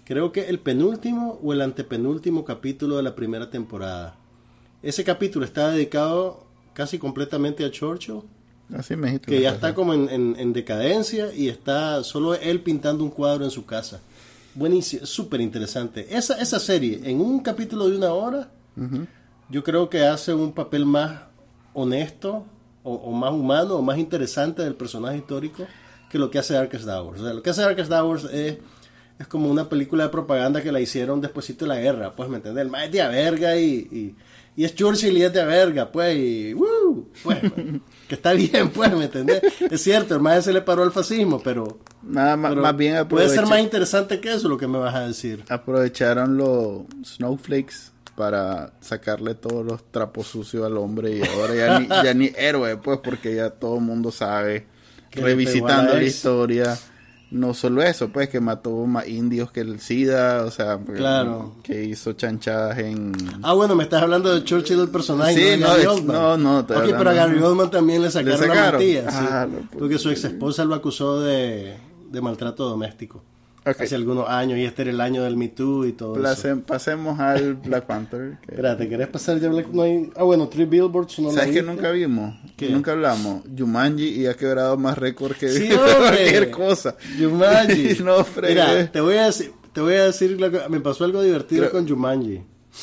creo que el penúltimo o el antepenúltimo capítulo de la primera temporada. Ese capítulo está dedicado casi completamente a Churchill, Así me dijiste. que ya está como en, en, en decadencia y está solo él pintando un cuadro en su casa. Buenísimo, súper interesante. Esa, esa serie, en un capítulo de una hora, uh-huh. yo creo que hace un papel más honesto o, o más humano o más interesante del personaje histórico que lo que hace Darkest Hours. O sea, lo que hace Darkest Hours es, es como una película de propaganda que la hicieron despuesito de la guerra, pues, ¿me entiendes? El más es de a verga y, y, y es Churchill y es de a verga, pues, y ¡woo! Pues, que está bien, pues, ¿me entiendes? Es cierto, el más se le paró al fascismo, pero... Nada más, pero más bien puede ser más interesante que eso lo que me vas a decir. Aprovecharon los snowflakes para sacarle todos los trapos sucios al hombre y ahora ya ni, ya ni héroe, pues, porque ya todo el mundo sabe, revisitando la, la historia, no solo eso, pues, que mató más indios que el SIDA, o sea, claro. que hizo chanchadas en... Ah, bueno, me estás hablando de Churchill, el personaje, sí, no de Gary no, Oldman. No, no, ok, pero a Gary Oldman también le sacaron, ¿Le sacaron? la matilla, ah, sí, no, porque su ex esposa lo acusó de, de maltrato doméstico. Okay. Hace algunos años, y este era el año del Me Too y todo Place, eso. Pasemos al Black Panther. Que... Espérate, ¿querés pasar ya Black? No hay... Ah, bueno, Three Billboards no. ¿Sabes que nunca vimos? ¿Qué? Nunca hablamos. Jumanji y ha quebrado más récord que sí, cualquier cosa. Jumanji. no, Mira, te voy a decir, te voy a decir lo que... me pasó algo divertido Pero... con Jumanji.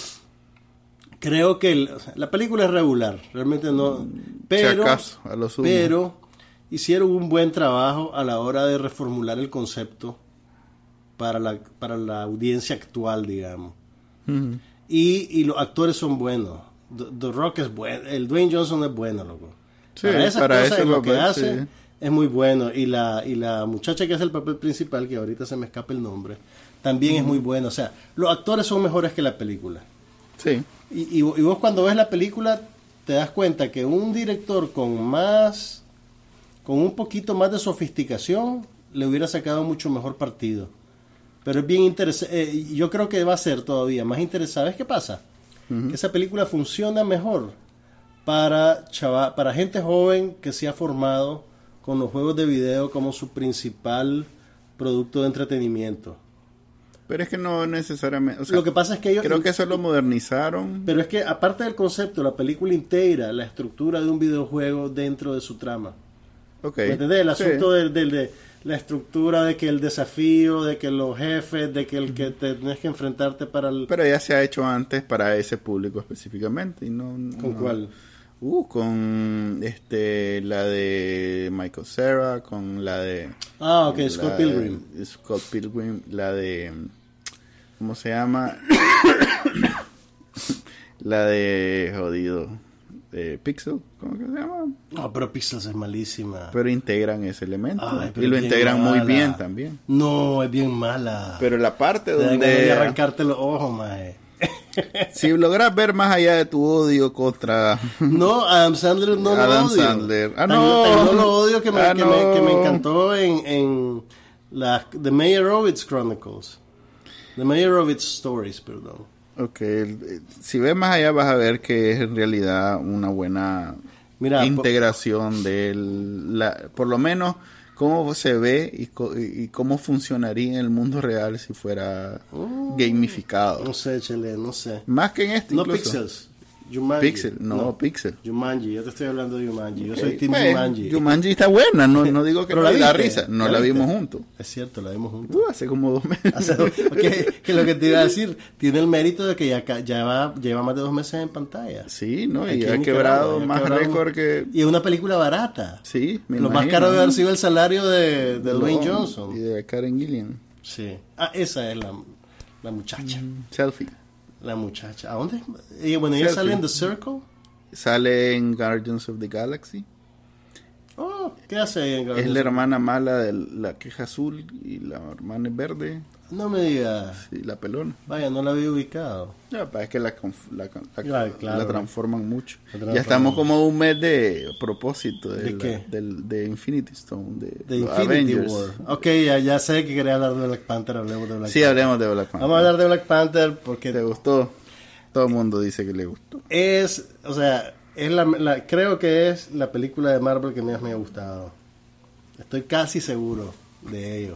Creo que el... la película es regular, realmente no. Pero, si acaso, a lo sumo. Pero hicieron un buen trabajo a la hora de reformular el concepto para la para la audiencia actual, digamos. Uh-huh. y, y los actores son buenos. The, The Rock es bueno, el Dwayne Johnson es bueno, loco. Sí, para esas para cosas eso lo que papel, hace sí. es muy bueno. Y la y la muchacha que hace el papel principal, que ahorita se me escapa el nombre, también uh-huh. es muy buena. O sea, los actores son mejores que la película. Sí. Y, y, y vos cuando ves la película te das cuenta que un director con más, con un poquito más de sofisticación, le hubiera sacado mucho mejor partido. Pero es bien interesante, eh, yo creo que va a ser todavía más interesante. ¿Sabes qué pasa? Uh-huh. Que esa película funciona mejor para chava, para gente joven que se ha formado con los juegos de video como su principal producto de entretenimiento. Pero es que no necesariamente... O sea, lo que pasa es que ellos... Creo que eso lo modernizaron. Pero es que aparte del concepto, la película integra la estructura de un videojuego dentro de su trama. Okay. ¿Me entendés? El asunto sí. del... del de, la estructura de que el desafío, de que los jefes, de que el que te tienes que enfrentarte para el... Pero ya se ha hecho antes para ese público específicamente y no... ¿Con no... cuál? Uh, con este la de Michael Cera, con la de... Ah, ok, Scott Pilgrim. De, Scott Pilgrim, la de... ¿Cómo se llama? la de... Jodido... De Pixel, ¿cómo que se llama? No, pero Pixels es malísima. Pero integran ese elemento. Ay, y lo integran mala. muy bien también. No, es bien mala. Pero la parte te donde... Te arrancarte los ojos, maje. Si logras ver más allá de tu odio contra... No, Adam Sandler no Adam lo odio. Sandler. Ah, tan, no. Tan no lo odio que me, ah, que no. me, que me encantó en, en la The Meyerowitz Chronicles. The Meyerowitz Stories, perdón. Ok, si ves más allá vas a ver que es en realidad una buena Mira, integración por... de la, por lo menos cómo se ve y, co y cómo funcionaría en el mundo real si fuera uh, gamificado. No sé, Chele, no sé. Más que en este no incluso. Pixels. Jumanji. Pixel, no, no, Pixel. Jumanji, yo te estoy hablando de Jumanji. Yo okay. soy Team pues, Jumanji. Jumanji está buena, no, no digo que no la da risa. No la, la vimos juntos. Es cierto, la vimos juntos. Uh, hace como dos meses. Hace dos, okay, que lo que te iba a decir, tiene el mérito de que ya, ya va, lleva más de dos meses en pantalla. Sí, ¿no? Y ha quebrado más récord que... Y es una película barata. Sí, me Lo imagino. más caro debe haber sido el salario de, de no, Dwayne Johnson. Y de Karen Gillian. Sí. Ah, esa es la, la muchacha. Mm, selfie. La muchacha. ¿A dónde? Y bueno, ella sale en The Circle. Sale en Guardians of the Galaxy. Oh, ¿qué hace ahí en Guardians? Es la hermana mala de la queja azul y la hermana verde. No me digas. Sí, la pelona. Vaya, no la había ubicado. Ya, es que la, la, la, claro, claro, la transforman mucho. La transforman. Ya estamos como un mes de propósito de, ¿De la, qué? De, de Infinity Stone, de, de Infinity Avengers. War. Ok, ya, ya sé que quería hablar de Black Panther, hablemos de Black sí, Panther. hablemos de Black Panther. Vamos a hablar de Black Panther porque... ¿Te gustó? Todo el mundo dice que le gustó. Es, o sea, es la, la, creo que es la película de Marvel que más me ha gustado. Estoy casi seguro de ello.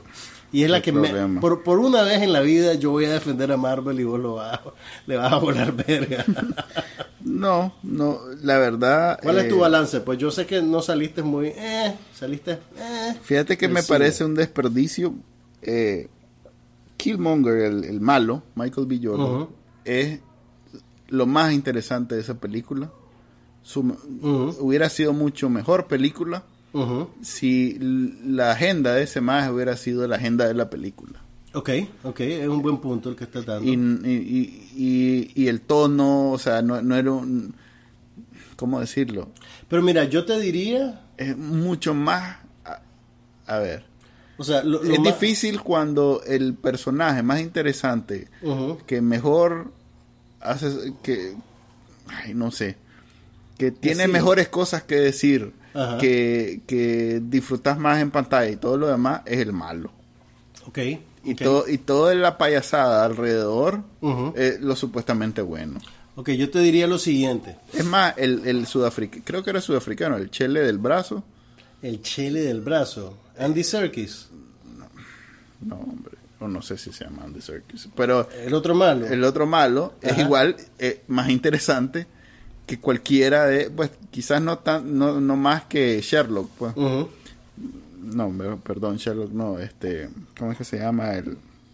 Y es la el que me, problema. por, por una vez en la vida yo voy a defender a Marvel y vos lo vas, le vas a volar verga. No, no, la verdad... ¿Cuál eh, es tu balance? Pues yo sé que no saliste muy... Eh, saliste... Eh, Fíjate que del me cine. parece un desperdicio. Eh, Killmonger, el, el malo, Michael B. Jordan, Ujú. es lo más interesante de esa película. Su- Ujú. Hubiera sido mucho mejor película Ujú. si l- la agenda de ese más hubiera sido la agenda de la película. Ok, ok, es un buen punto el que estás dando. Y, y, y, y el tono, o sea, no, no era un... ¿Cómo decirlo? Pero mira, yo te diría... Es mucho más... A, a ver, O sea, lo, lo es más- difícil cuando el personaje más interesante, Ujú. que mejor hace... que ay, no sé, que tiene Sí. mejores cosas que decir, Ajá. que, que disfrutas más en pantalla y todo lo demás, es el malo. Ok. Y, ok. todo, y toda la payasada alrededor Ujú. es lo supuestamente bueno. Ok, yo te diría lo siguiente. Es más, el, el sudafricano, creo que era sudafricano, el chele del brazo. El chele del brazo. Andy Serkis. No, hombre, o no sé si se llama Andy Serkis. Pero El otro malo. el otro malo es Ajá. igual, eh, más interesante que cualquiera de, pues quizás no tan, no, no más que Sherlock, pues. Ujú. No, me- perdón, Sherlock no, este, ¿cómo es que se llama? El,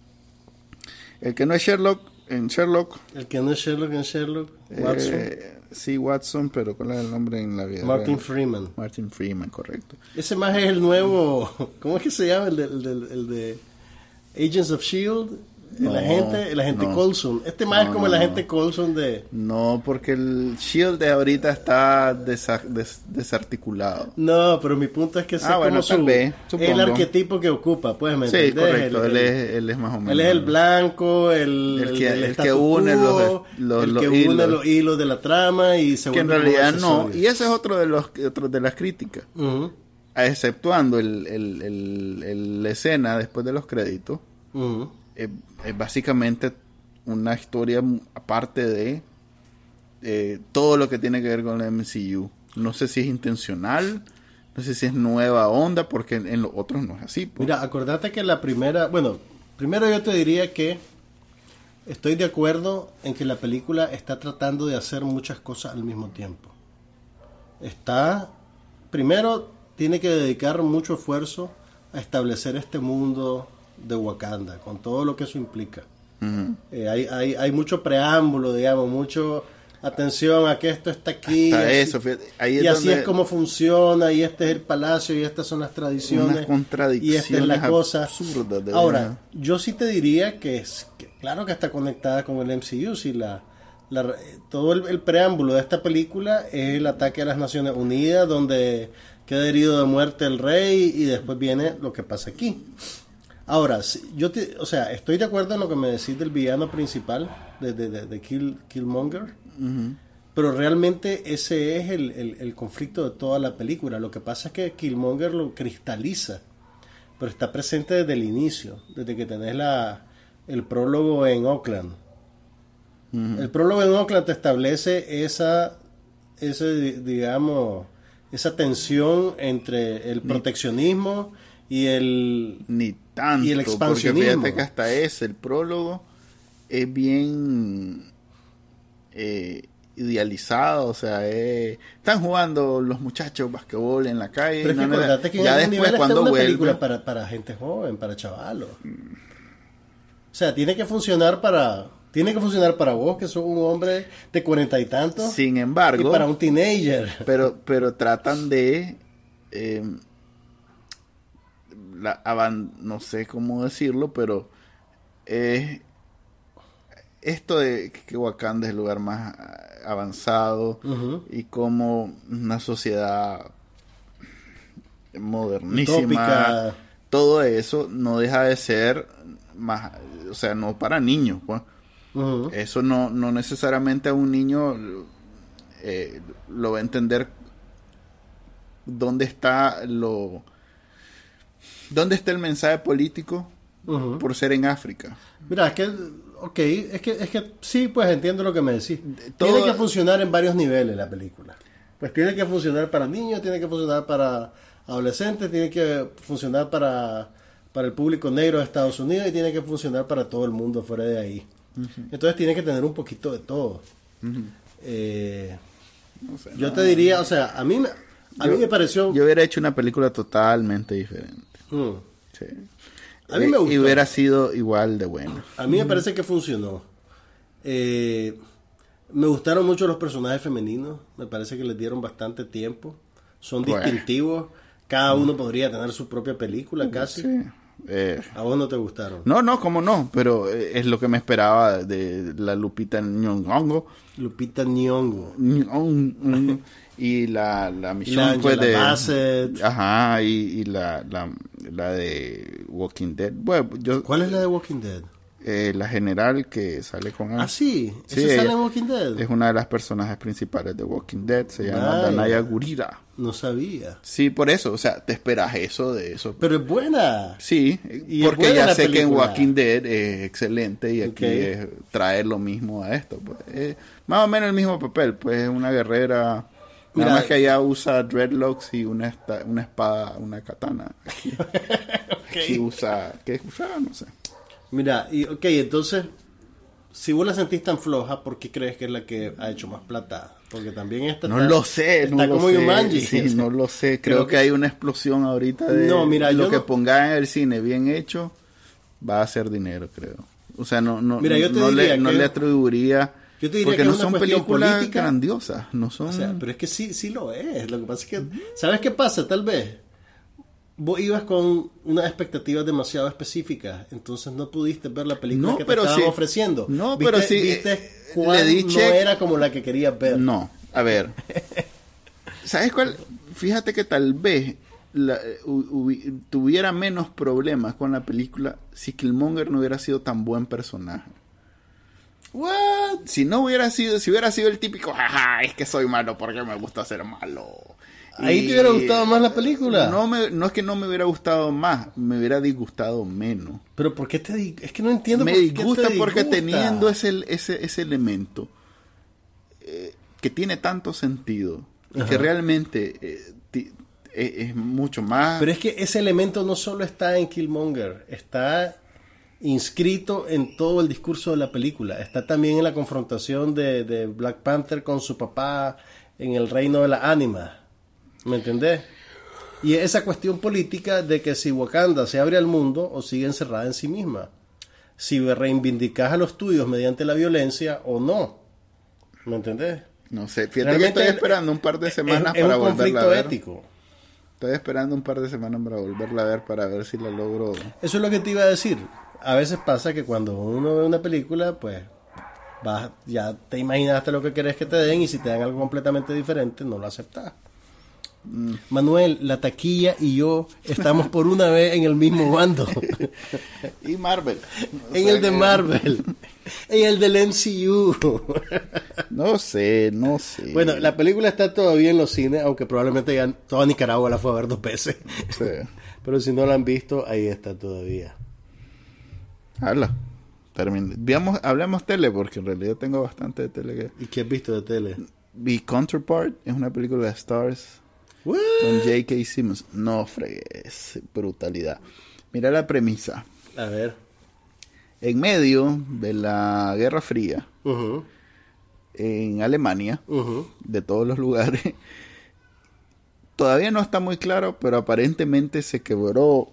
el que no es Sherlock, en Sherlock, El que no es Sherlock en Sherlock. Watson. eh, sí, Watson, pero ¿cuál es el nombre en la vida Martin real? Freeman. Martin Freeman, correcto. Ese más es el nuevo... ¿Cómo es que se llama? El de, el de, el de Agents of S H I E L D. El No, agente, el agente no. Coulson. Este más No, es como no, el no. agente Coulson de... No, porque el Shield de ahorita está desa- des- desarticulado. No, pero mi punto es que ese Ah, es bueno, como tal su- vez, supongo. el arquetipo que ocupa, pues, ¿me Sí, entendés? correcto, El- él, el- es, él es más o menos. Él es el blanco, el, El que- del el que statu une quo, los- los- el los que une hilos. los hilos de la trama y se Que en vuelve como realidad no. accesorio. Y ese es otro de los otro de las críticas. Ujú, Exceptuando el, el, el- el- la escena después de los créditos. ujú. Es, es básicamente una historia aparte de eh, todo lo que tiene que ver con la M C U. No sé si es intencional, no sé si es nueva onda, porque en, en los otros no es así. pues. Mira, acordate que la primera, bueno, primero yo te diría que estoy de acuerdo en que la película está tratando de hacer muchas cosas al mismo tiempo. Está, primero, tiene que dedicar mucho esfuerzo a establecer este mundo de Wakanda, con todo lo que eso implica. Ujú. Eh, hay, hay, hay mucho preámbulo, digamos, mucho atención a que esto está aquí. Hasta y así- eso, fíjate, ahí es y así donde- es como funciona, y este es el palacio, y estas son las tradiciones. Unas contradicciones Y esta es la cosa. absurdas, de Ahora, verdad. yo sí te diría que, es, que claro que está conectada con el M C U, si la, la- todo el, el preámbulo de esta película es el ataque a las Naciones Unidas, donde queda herido de muerte el rey, y después viene lo que pasa aquí. Ahora, si- yo te, o sea, estoy de acuerdo en lo que me decís del villano principal, de, de, de, de Kill, Killmonger, Ujú. pero realmente ese es el, el, el conflicto de toda la película. Lo que pasa es que Killmonger lo cristaliza, pero está presente desde el inicio, desde que tenés la, el prólogo en Oakland. Ujú. El prólogo en Oakland te establece esa, ese, di- digamos, esa tensión entre el proteccionismo y el... Ni tanto, Y el porque expansionismo. fíjate que hasta ese, el prólogo, es bien eh, idealizado, o sea, eh, están jugando los muchachos basquetbol en la calle. Pero es que no, no, acordate que en ya algún después nivel cuando esta es una vuelve, película para, para gente joven, para chavalos. O sea, tiene que funcionar para... Tiene que funcionar para vos, que sos un hombre de cuarenta y tantos. sin Y embargo, para un teenager. pero, pero tratan de eh, la, avan- no sé cómo decirlo, pero eh, esto de que Wakanda es el lugar más ah, avanzado Ujú. y como una sociedad modernísima, Utópica. todo eso no deja de ser más, o sea, no para niños, pues. Ujú. Eso no, no necesariamente a un niño eh, lo va a entender dónde está lo dónde está el mensaje político Ujú. por ser en África. Mira, es que... Ok, es que, es que sí, pues entiendo lo que me decís. todo- Tiene que funcionar en varios niveles la película. Pues tiene que funcionar para niños, tiene que funcionar para adolescentes, tiene que funcionar para, para el público negro de Estados Unidos y tiene que funcionar para todo el mundo fuera de ahí. Uh-huh. Entonces tiene que tener un poquito de todo. Uh-huh. Eh, no sé, yo no. te diría, o sea, a mí, a yo, mí me pareció... Yo hubiera hecho una película totalmente diferente. Mm. Sí. A mí me gustó. Y hubiera sido igual de bueno. A mí me parece que funcionó. Eh, me gustaron mucho los personajes femeninos. Me parece que les dieron bastante tiempo. Son bueno. distintivos. Cada uno podría tener su propia película casi. Sí. Eh, ¿A vos no te gustaron? No, no, cómo no, pero es lo que me esperaba de la Lupita Nyong'o. Lupita Nyong'o. Y la, la Michonne pues de Bassett. Ajá, y, y la, la, la de Walking Dead. Bueno, yo, ¿cuál es la de Walking Dead? Eh, la general que sale con él. Ah, sí, sí, ¿esa sale en Walking Dead? Es una de las personajes principales de Walking Dead, se llama Vaya. Danaya Gurira. No sabía. Sí, por eso, o sea, te esperas eso de eso. Pero es buena. Sí, porque ya sé película? que en Walking Dead es excelente y aquí okay. es traer lo mismo a esto. Pues. Es más o menos el mismo papel, pues es una guerrera, Mira, nada más que ella usa dreadlocks y una, esta, una espada, una katana. Aquí, okay. aquí usa, ¿qué usaba? No sé. Mira, y ok, entonces, si vos la sentís tan floja, ¿por qué crees que es la que ha hecho más plata? Porque también esta no está, lo sé, está no como lo Jumanji. Sí, no lo sé. Creo, Creo que, que hay una explosión ahorita de no, mira, lo yo que no... ponga en el cine bien hecho, va a hacer dinero, creo. O sea, no, no, mira, yo te no, diría le, que... no le atribuiría... Yo te diría porque que no es una son películas política grandiosas, no son... O sea, pero es que sí, sí lo es. Lo que pasa es que, ¿sabes qué pasa? Tal vez vos ibas con unas expectativas demasiado específicas, entonces no pudiste ver la película no, que te estaban sí. ofreciendo. No, ¿Viste, pero sí. ¿Viste cuál le no era como la que querías ver? No, a ver. ¿Sabes cuál? Fíjate que tal vez la, uh, uh, tuviera menos problemas con la película si Killmonger no hubiera sido tan buen personaje. What? Si no hubiera sido, si hubiera sido el típico, jaja, es que soy malo porque me gusta ser malo. ¿Ahí y te hubiera gustado más la película? No, me, no es que no me hubiera gustado más, me hubiera disgustado menos. ¿Pero por qué te di- Es que no entiendo me por disgusta qué te porque disgusta. teniendo ese, ese, ese elemento eh, que tiene tanto sentido y Ajá. que realmente eh, t- es, es mucho más... Pero es que ese elemento no solo está en Killmonger, está inscrito en todo el discurso de la película. Está también en la confrontación de, de Black Panther con su papá en el reino de la ánima. ¿Me entendés? Y esa cuestión política de que si Wakanda se abre al mundo o sigue encerrada en sí misma. Si reivindicas a los tuyos mediante la violencia o no. ¿Me entendés? No sé, fíjate Realmente que estoy esperando un par de semanas es, es para un volverla a ver. Ético. Estoy esperando un par de semanas para volverla a ver para ver si la logro. Eso es lo que te iba a decir. A veces pasa que cuando uno ve una película, pues vas, ya te imaginaste lo que querés que te den y si te dan algo completamente diferente, no lo aceptás. Mm. Manuel, la taquilla y yo estamos por una vez en el mismo bando. Y Marvel. No en el de que... Marvel. En el del M C U. No sé, no sé. Bueno, la película está todavía en los cines, aunque probablemente ya toda Nicaragua la fue a ver dos veces. Sí. Pero si no la han visto, ahí está todavía. Habla. Termin... Veamos, hablemos tele, porque en realidad tengo bastante de tele. Que... ¿Y qué has visto de tele? Vi Counterpart, es una película de Stars. What? Con J K. Simmons. No fregues, brutalidad. Mira la premisa. A ver. En medio de la Guerra Fría, uh-huh. en Alemania, uh-huh. de todos los lugares, todavía no está muy claro, pero aparentemente se quebró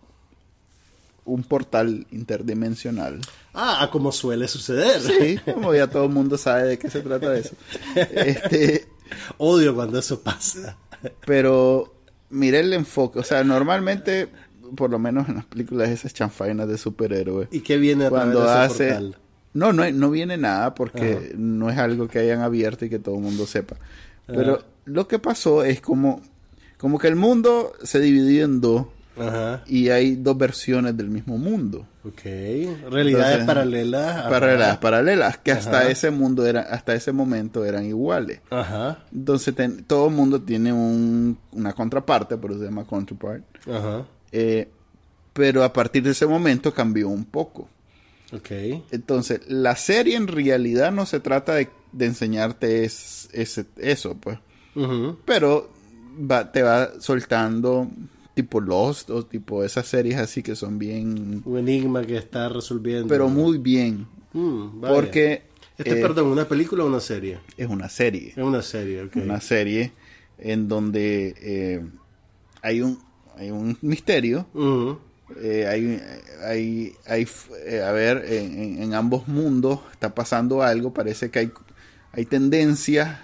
un portal interdimensional. Ah, como suele suceder. Sí, como ya todo el mundo sabe de qué se trata de eso. Este, Odio cuando eso pasa. Pero mire el enfoque, o sea, normalmente, por lo menos en las películas esas chanfainas de superhéroes. ¿Y qué viene a cuando través de ese hace portal? No, no, no viene nada porque Ajá. no es algo que hayan abierto y que todo el mundo sepa. Pero Ajá. lo que pasó es como, como que el mundo se dividió en dos. Ajá. Y hay dos versiones del mismo mundo. Ok. Realidades Entonces, paralelas. Ajá. Paralelas, paralelas, que hasta Ajá. ese mundo era, hasta ese momento eran iguales. Ajá. Entonces ten, todo el mundo tiene un, una contraparte, por eso se llama counterpart. Ajá. Eh, pero a partir de ese momento cambió un poco. Ok. Entonces, la serie en realidad no se trata de, de enseñarte es, ese, eso, pues. Uh-huh. Pero va, te va soltando tipo Lost o tipo esas series así que son bien... Un enigma que está resolviendo. Pero muy bien. Mm, vaya. Porque... Este, eh, perdón, ¿una película o una serie? Es una serie. Es una serie, ok. Una serie en donde eh, hay un hay un misterio. Uh-huh. Eh, hay, hay, hay eh, a ver, en, en ambos mundos está pasando algo. Parece que hay, hay tendencias.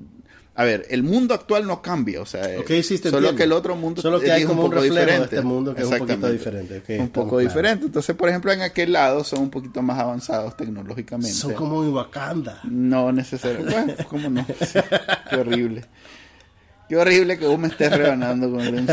A ver, el mundo actual no cambia, o sea, okay, sí, solo entiendo. que el otro mundo solo que hay es como un un poco reflejo diferente. De este mundo que es un poquito diferente. Okay, un poco claro. diferente. Entonces, por ejemplo, en aquel lado son un poquito más avanzados tecnológicamente. Son como en Wakanda. No necesariamente. Bueno, ¿cómo no? Sí, qué horrible. Qué horrible que vos me estés rebanando con el M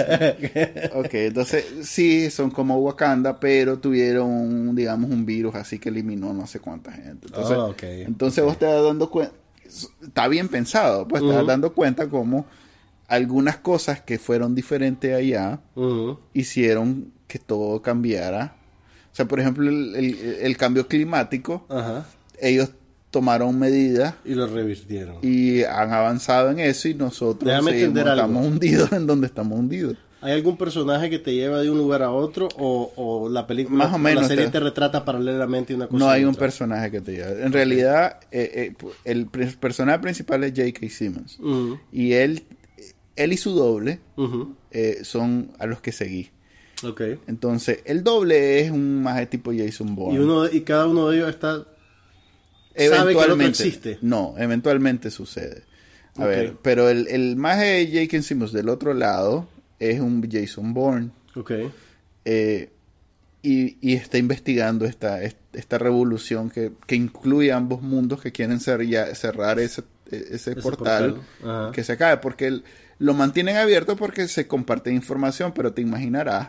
C U. Ok, entonces sí, son como Wakanda, pero tuvieron, un, digamos, un virus así que eliminó no sé cuánta gente. Entonces, oh, okay, entonces okay. vos te das dando cuenta, está bien pensado, pues te das uh-huh. dando cuenta como algunas cosas que fueron diferentes allá uh-huh. hicieron que todo cambiara. O sea, por ejemplo, el, el, el cambio climático, uh-huh. ellos tomaron medidas y lo revirtieron y han avanzado en eso y nosotros Déjame seguimos, entender algo. estamos hundidos en donde estamos hundidos. ¿Hay algún personaje que te lleva de un lugar a otro o, o la película Más o menos la serie te... te retrata paralelamente una cosa? No hay otra? un personaje que te lleva. En okay. realidad, eh, eh, el personaje principal es J K. Simmons uh-huh. y él, él y su doble uh-huh. eh, son a los que seguí. Okay. Entonces, el doble es un maje tipo Jason Bourne. Y uno y cada uno de ellos está eventualmente, sabe que el otro existe. No, eventualmente sucede. A okay. ver, pero el, el maje de J K. Simmons del otro lado es un Jason Bourne. Okay. Eh, y, y está investigando esta, esta revolución que, que incluye ambos mundos que quieren ser ya, cerrar ese, ese, ese portal, portal. Que se acabe. Porque el, lo mantienen abierto porque se comparte información, pero te imaginarás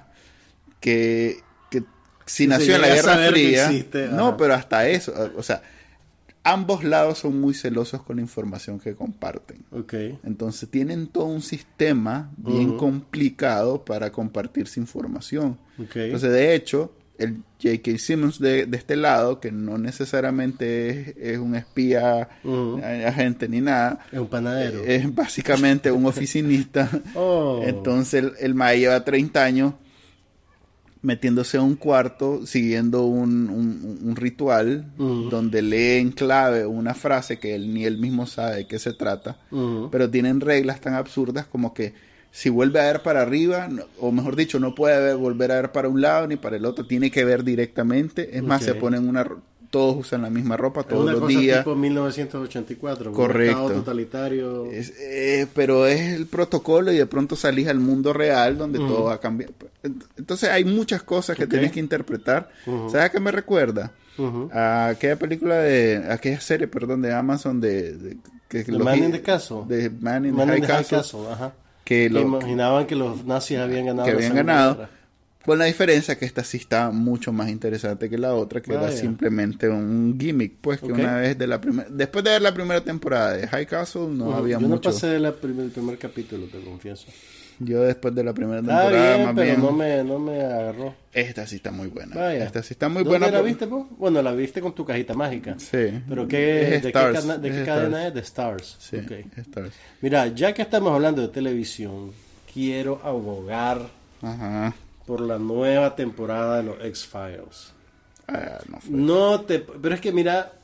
que, que si nació en la Guerra Fría... No, pero hasta eso. O sea... Ambos lados son muy celosos con la información que comparten. Okay. Entonces tienen todo un sistema bien uh-huh. complicado para compartirse información. Okay. Entonces, de hecho, el J K. Simmons de, de este lado, que no necesariamente es, es un espía, uh-huh. agente ni nada. Es un panadero. Es básicamente un oficinista. Oh. Entonces, el, el mae lleva treinta años metiéndose a un cuarto, siguiendo un, un, un ritual uh-huh. donde lee en clave una frase que él ni él mismo sabe de qué se trata, uh-huh. pero tienen reglas tan absurdas como que si vuelve a ver para arriba, no, o mejor dicho, no puede ver, volver a ver para un lado ni para el otro, tiene que ver directamente. Es okay. más, se ponen una... Todos usan la misma ropa todos una los cosa días. Tipo mil novecientos ochenta y cuatro. Correcto. Un estado totalitario. Es, eh, pero es el protocolo y de pronto salís al mundo real donde uh-huh. todo va a cambiar. Entonces hay muchas cosas que okay. tienes que interpretar. Uh-huh. ¿Sabes a qué me recuerda? Uh-huh. A aquella película de... aquella serie, perdón, de Amazon de... de que The Man in the Castle. De Man in Man the High in the Castle. High Castle. Ajá. Que, que lo, imaginaban que los nazis habían ganado. Que habían ganado. Con la diferencia que esta sí está mucho más interesante que la otra, que ah, era yeah. simplemente un gimmick, pues que okay. una vez de la primera, después de ver la primera temporada de High Castle no uh, había yo mucho. Yo no pasé de la prim- el primer capítulo, te confieso. Yo después de la primera ah, temporada bien, más pero bien. no me, no me agarró. Esta sí está muy buena. Vaya. Esta sí está muy ¿Dónde buena. la por... viste, pues? Bueno, la viste con tu cajita mágica. Sí. Pero qué, ¿de Stars. qué, cana- de es qué Stars. cadena es? De Stars. Sí, okay. Stars. Mira, ya que estamos hablando de televisión, quiero abogar. Ajá. Por la nueva temporada de los X-Files. Ah, no, fue. no te... Pero es que mira,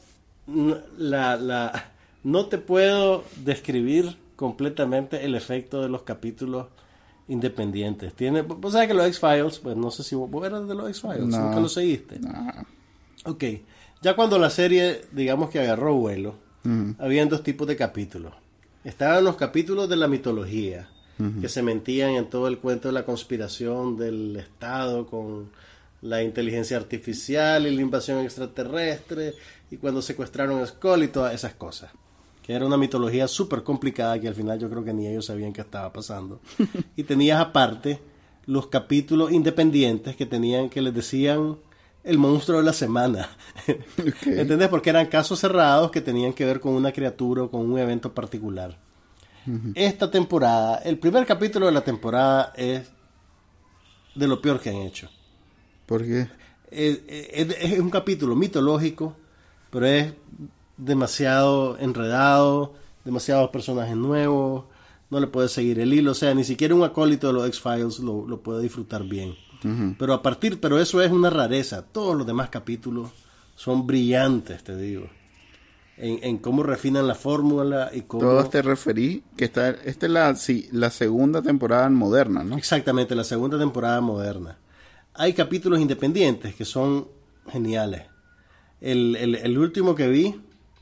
la, la, no te puedo describir completamente el efecto de los capítulos independientes. Tiene, vos sabés que los X-Files, pues no sé si vos, vos eras de los X-Files, no, nunca lo seguiste. No. Ok, ya cuando la serie, digamos que agarró vuelo, uh-huh. habían dos tipos de capítulos. Estaban los capítulos de la mitología, uh-huh. que se mentían en todo el cuento de la conspiración del Estado con la inteligencia artificial y la invasión extraterrestre y cuando secuestraron a Skull y todas esas cosas, que era una mitología súper complicada que al final yo creo que ni ellos sabían qué estaba pasando. Y tenías aparte los capítulos independientes que tenían, que les decían el monstruo de la semana. Okay. ¿Entendés? Porque eran casos cerrados que tenían que ver con una criatura o con un evento particular. Uh-huh. Esta temporada, el primer capítulo de la temporada es de lo peor que han hecho. ¿Por qué? Es, es, es un capítulo mitológico, pero es demasiado enredado, demasiados personajes nuevos, no le puede seguir el hilo, o sea, ni siquiera un acólito de los X-Files lo, lo puede disfrutar bien. Uh-huh. Pero a partir, pero eso es una rareza. Todos los demás capítulos son brillantes, te digo. En, en cómo refinan la fórmula y cómo... Todos te referí que está, esta es la, sí, la segunda temporada moderna, ¿no? Exactamente, la segunda temporada moderna. Hay capítulos independientes que son geniales. El, el, el último que vi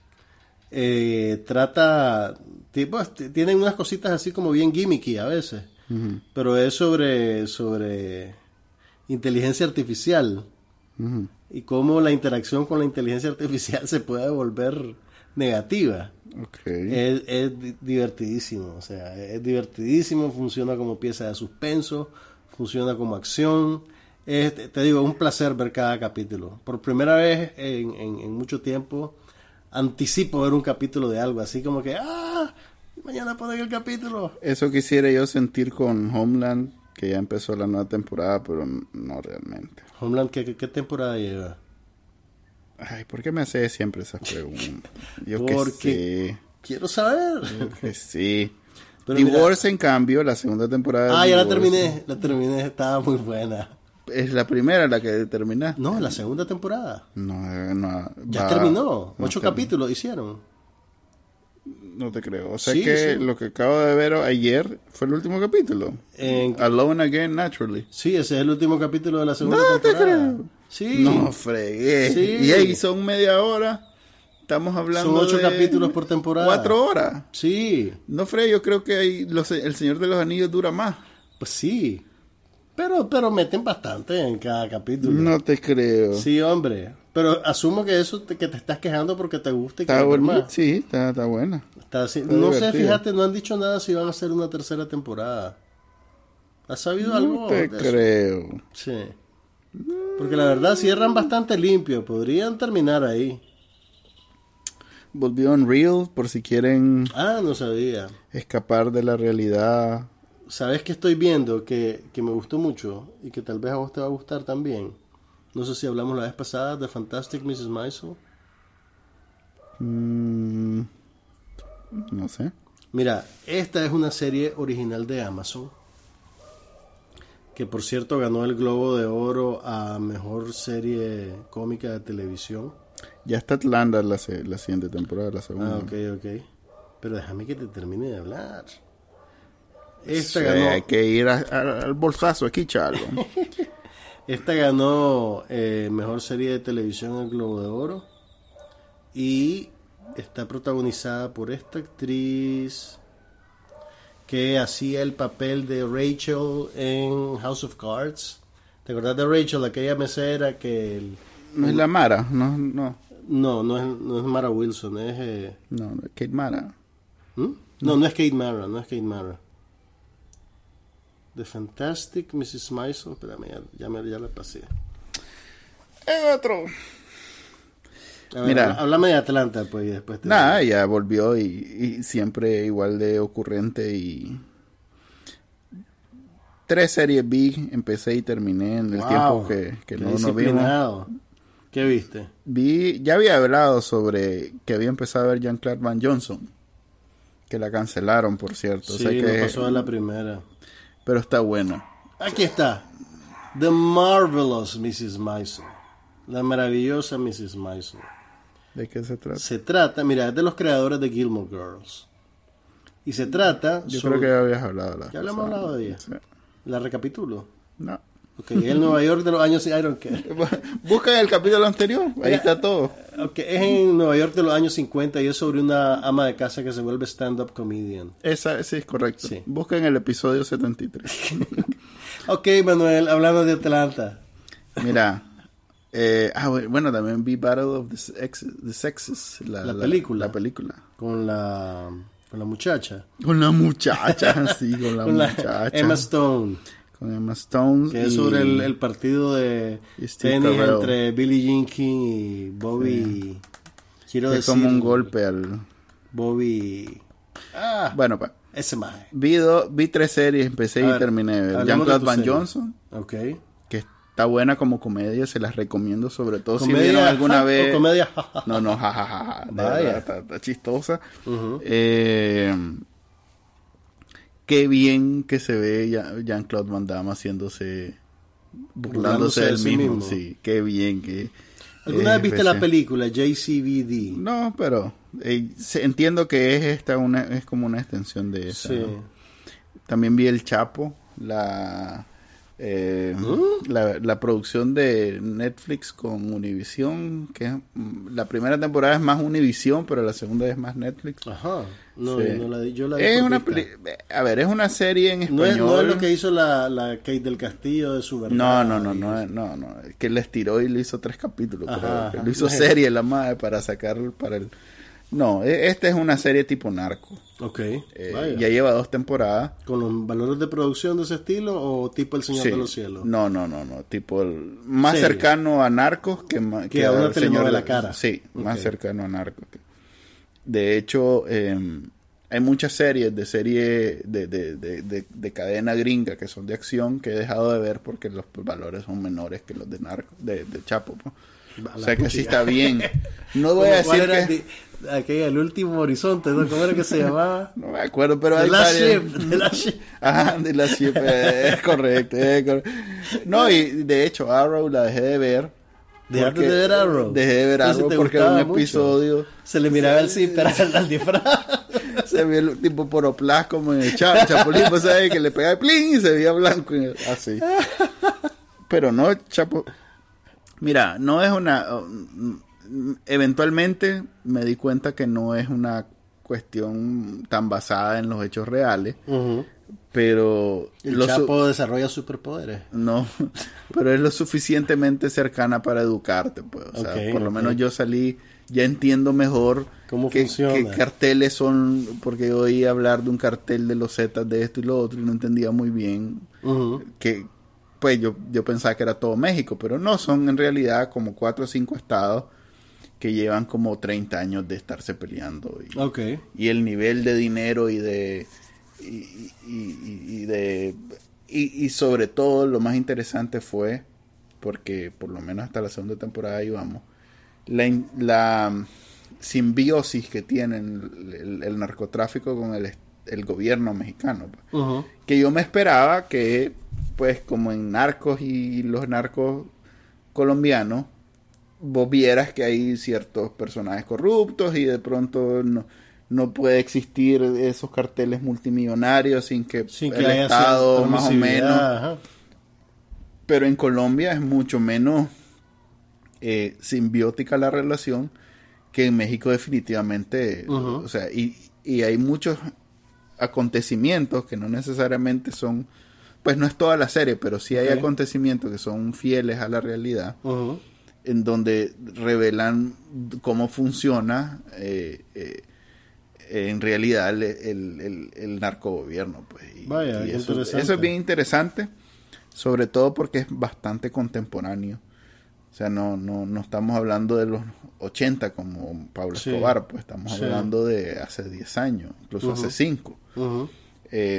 eh, trata... Tipo, tienen unas cositas así como bien gimmicky a veces. Uh-huh. Pero es sobre, sobre inteligencia artificial. Uh-huh. Y cómo la interacción con la inteligencia artificial se puede volver negativa. Okay. Es, es divertidísimo, o sea, es divertidísimo, funciona como pieza de suspenso, funciona como acción. Es, te digo, es un placer ver cada capítulo. Por primera vez en, en, en mucho tiempo anticipo ver un capítulo de algo, así como que, ¡ah! Mañana ponen el capítulo. Eso quisiera yo sentir con Homeland, que ya empezó la nueva temporada, pero no realmente. Homeland, ¿qué, qué, qué temporada lleva? Ay, ¿por qué me haces siempre esas preguntas? Yo Porque que sé. Quiero saber. Yo que sí. Pero Divorce, mira, en cambio, la segunda temporada. Ah, ya Divorce, la terminé. La terminé, estaba muy buena. ¿Es la primera la que terminaste? No, la segunda temporada. No, no. Ya va, terminó. no Ocho terminó. capítulos hicieron. No te creo. O sea Sí, que sí. lo que acabo de ver ayer fue el último capítulo. En- Alone Again Naturally. Sí, ese es el último capítulo de la segunda No te temporada. creo. Sí. No fregué. Sí. Y ahí son media hora. Estamos hablando Son ocho de capítulos por temporada. Cuatro horas. Sí, No fregué, yo creo que ahí los, El Señor de los Anillos dura más. pues sí. Pero, pero meten bastante en cada capítulo. No te creo. Sí, hombre. Pero asumo que eso te, que te estás quejando porque te gusta y Está quieres ver bonita. más. Sí, está, está buena. Está así- Está no sé, divertido. fíjate, no han dicho nada si van a hacer una tercera temporada. ¿Has sabido algo No te de eso? creo. Sí. Porque la verdad cierran bastante limpio. Podrían terminar ahí. Volvió Unreal por si quieren Ah, no sabía. escapar de la realidad. ¿Sabes qué estoy viendo? Que, que me gustó mucho y que tal vez a vos te va a gustar también. No sé si hablamos la vez pasada de Fantastic missus Maisel. Mm, no sé. Mira, esta es una serie original de Amazon. Que por cierto ganó el Globo de Oro a Mejor Serie Cómica de Televisión. Ya está Atlanta la, se- la siguiente temporada, la segunda. Ah, ok, ok. Pero déjame que te termine de hablar. Esta Sí, ganó... hay que ir a- a- al bolsazo aquí, Charlo. Esta ganó eh, Mejor Serie de Televisión el Globo de Oro. Y está protagonizada por esta actriz que hacía el papel de Rachel en House of Cards. ¿Te acordás de Rachel, aquella mesera que... el- No es la Mara, no, no, No, no es, no es Mara Wilson, es... eh, no, no, Kate Mara. ¿hmm? No, no es Kate Mara, no es Kate Mara. The Fantastic missus Maisel. Espérame, ya, ya, me, ya la pasé. Es otro. A ver, Mira. habla- háblame de Atlanta, pues, y después te... Nada, ya volvió y, y siempre igual de ocurrente y... Tres series vi, empecé y terminé en el Wow, tiempo que, que qué no nos vimos. disciplinado. ¿Qué viste? Vi, ya había hablado sobre que había empezado a ver Jean-Claude Van Johnson, que la cancelaron, por cierto. Sí, o sea que, no pasó a la primera. pero está bueno. Aquí está. The Marvelous missus Maisel. La maravillosa missus Maisel. ¿De qué se trata? Se trata, mira, es de los creadores de Gilmore Girls. Y se trata Yo sobre... creo que ya habías hablado. La Ya habíamos pasada. hablado de ella. Sí. La recapitulo. No. Ok, es el Nueva York de los años... I don't care. Busca el capítulo anterior, ahí está todo. Ok, es en Nueva York de los años cincuenta y es sobre una ama de casa que se vuelve stand-up comedian. Esa, sí, es correcto. Sí. Busca en el episodio setenta y tres. Ok, Manuel, hablando de Atlanta. Mira, eh, ah, bu- bueno, también vi Battle of the, Sex- the Sexes. La, La película. La película. Con la, con la muchacha. Con la muchacha, sí, con la Con la muchacha. Emma Stone. Con Emma Stone. Que es y- sobre el, el partido de y Steve tenis Carell. entre Billie Jean King y Bobby. Quiero que decir. como un golpe al... Bobby. Ah, Bueno, pues, ese más. vi, do- vi tres series, empecé A y ver, terminé. de ver. hablemos Jean-Claude de tu Van serie. Johnson, Ok. que está buena como comedia, se las recomiendo, sobre todo si ¿Comedia vieron alguna ja, vez... o comedia ja, ja, ja? No, no, jajaja. Vaya. Está, está chistosa. Ujú. Eh, qué bien que se ve Jean- Jean-Claude Van Damme haciéndose, burlándose de él sí mismo. mismo. Sí, qué bien que... ¿Alguna es vez viste especial. la película J C V D? No, pero eh, se- entiendo que es esta una es como una extensión de esa. Sí. ¿no? También vi El Chapo, la eh, ¿Mm? la, la producción de Netflix con Univision, que es, mm, la primera temporada es más Univision, pero la segunda es más Netflix. Ajá. No, Sí. yo no la di- yo la vi Es por una vista. peli- a ver, es una serie en No español. es, no es lo que hizo la, la Kate del Castillo de su verdad. No, no, no, y- no, es- no, no, es que le estiró y le hizo tres capítulos, Ajá, pero ajá. lo hizo serie la madre para sacar para el... No, e- esta es una serie tipo narco. Ok. Eh, Vaya. ya lleva dos temporadas. ¿Con los valores de producción de ese estilo o tipo El Señor Sí. de los Cielos? No, no, no, no, tipo el- más Serie. cercano a Narcos que, ma- Que a una al Señor telenovela de- cara. Sí, más Ok. cercano a Narcos. que- De hecho, eh, hay muchas series de serie de, de, de, de, de cadena gringa que son de acción que he dejado de ver porque los valores son menores que los de Narcos, de, de Chapo. pues. A O la sea que sí puchiga. está bien. No voy a ¿Cuál decir era que... di- aquella, El Último Horizonte, ¿no? ¿Cómo era que se llamaba? No me acuerdo, pero The hay Last varias- Ship, The Last Ship. Ajá, de la Ship, eh, es correcto, es correcto. No, y de hecho Arrow la dejé de ver. ¿Dejaste porque- de ver Arrow? Dejé de ver Entonces, Arrow ¿te porque era un gustaba mucho? episodio... Se le miraba el zipper al, al disfraz. Se veía el tipo poroplas como en el Cha- Chapulín, pues, ¿sabes? Que le pegaba plin y se veía blanco. y- Así. Pero no, Chapo... Mira, no es una... Eventualmente me di cuenta que no es una cuestión tan basada en los hechos reales, Ujú. pero... El lo su- Chapo desarrolla superpoderes. No, pero es lo suficientemente cercana para educarte, pues. O sea, Ok, por lo ok. menos yo salí, ya entiendo mejor ¿Cómo qué, funciona? qué carteles son, porque oí hablar de un cartel de los Zetas de esto y lo otro y no entendía muy bien Ujú. que, pues yo, yo pensaba que era todo México, pero no, son en realidad como cuatro o cinco estados que llevan como treinta años de estarse peleando y, Ok. y el nivel de dinero y de y, y- y- y de y, y sobre todo lo más interesante fue porque por lo menos hasta la segunda temporada íbamos la, in- la simbiosis que tienen el, el narcotráfico con el, est- el gobierno mexicano, pues. Ujú. Que yo me esperaba que pues como en Narcos y los narcos colombianos vos vieras que hay ciertos personajes corruptos y de pronto no, no puede existir esos carteles multimillonarios sin que Sin el que haya Estado cierta más o omisividad, menos. ajá. Pero en Colombia es mucho menos eh, simbiótica la relación que en México definitivamente. Ujú. O sea, y, y hay muchos acontecimientos que no necesariamente son, pues no es toda la serie, pero sí hay Ok. acontecimientos que son fieles a la realidad, Ujú. en donde revelan cómo funciona eh, eh, en realidad el, el, el, el narcogobierno. Pues. Y, Vaya, y qué eso, interesante. eso es bien interesante, sobre todo porque es bastante contemporáneo. O sea, no, no, no estamos hablando de los ochenta como Pablo Sí. Escobar, pues estamos Sí. hablando de hace diez años, incluso Ujú. hace cinco. Ujú. Eh,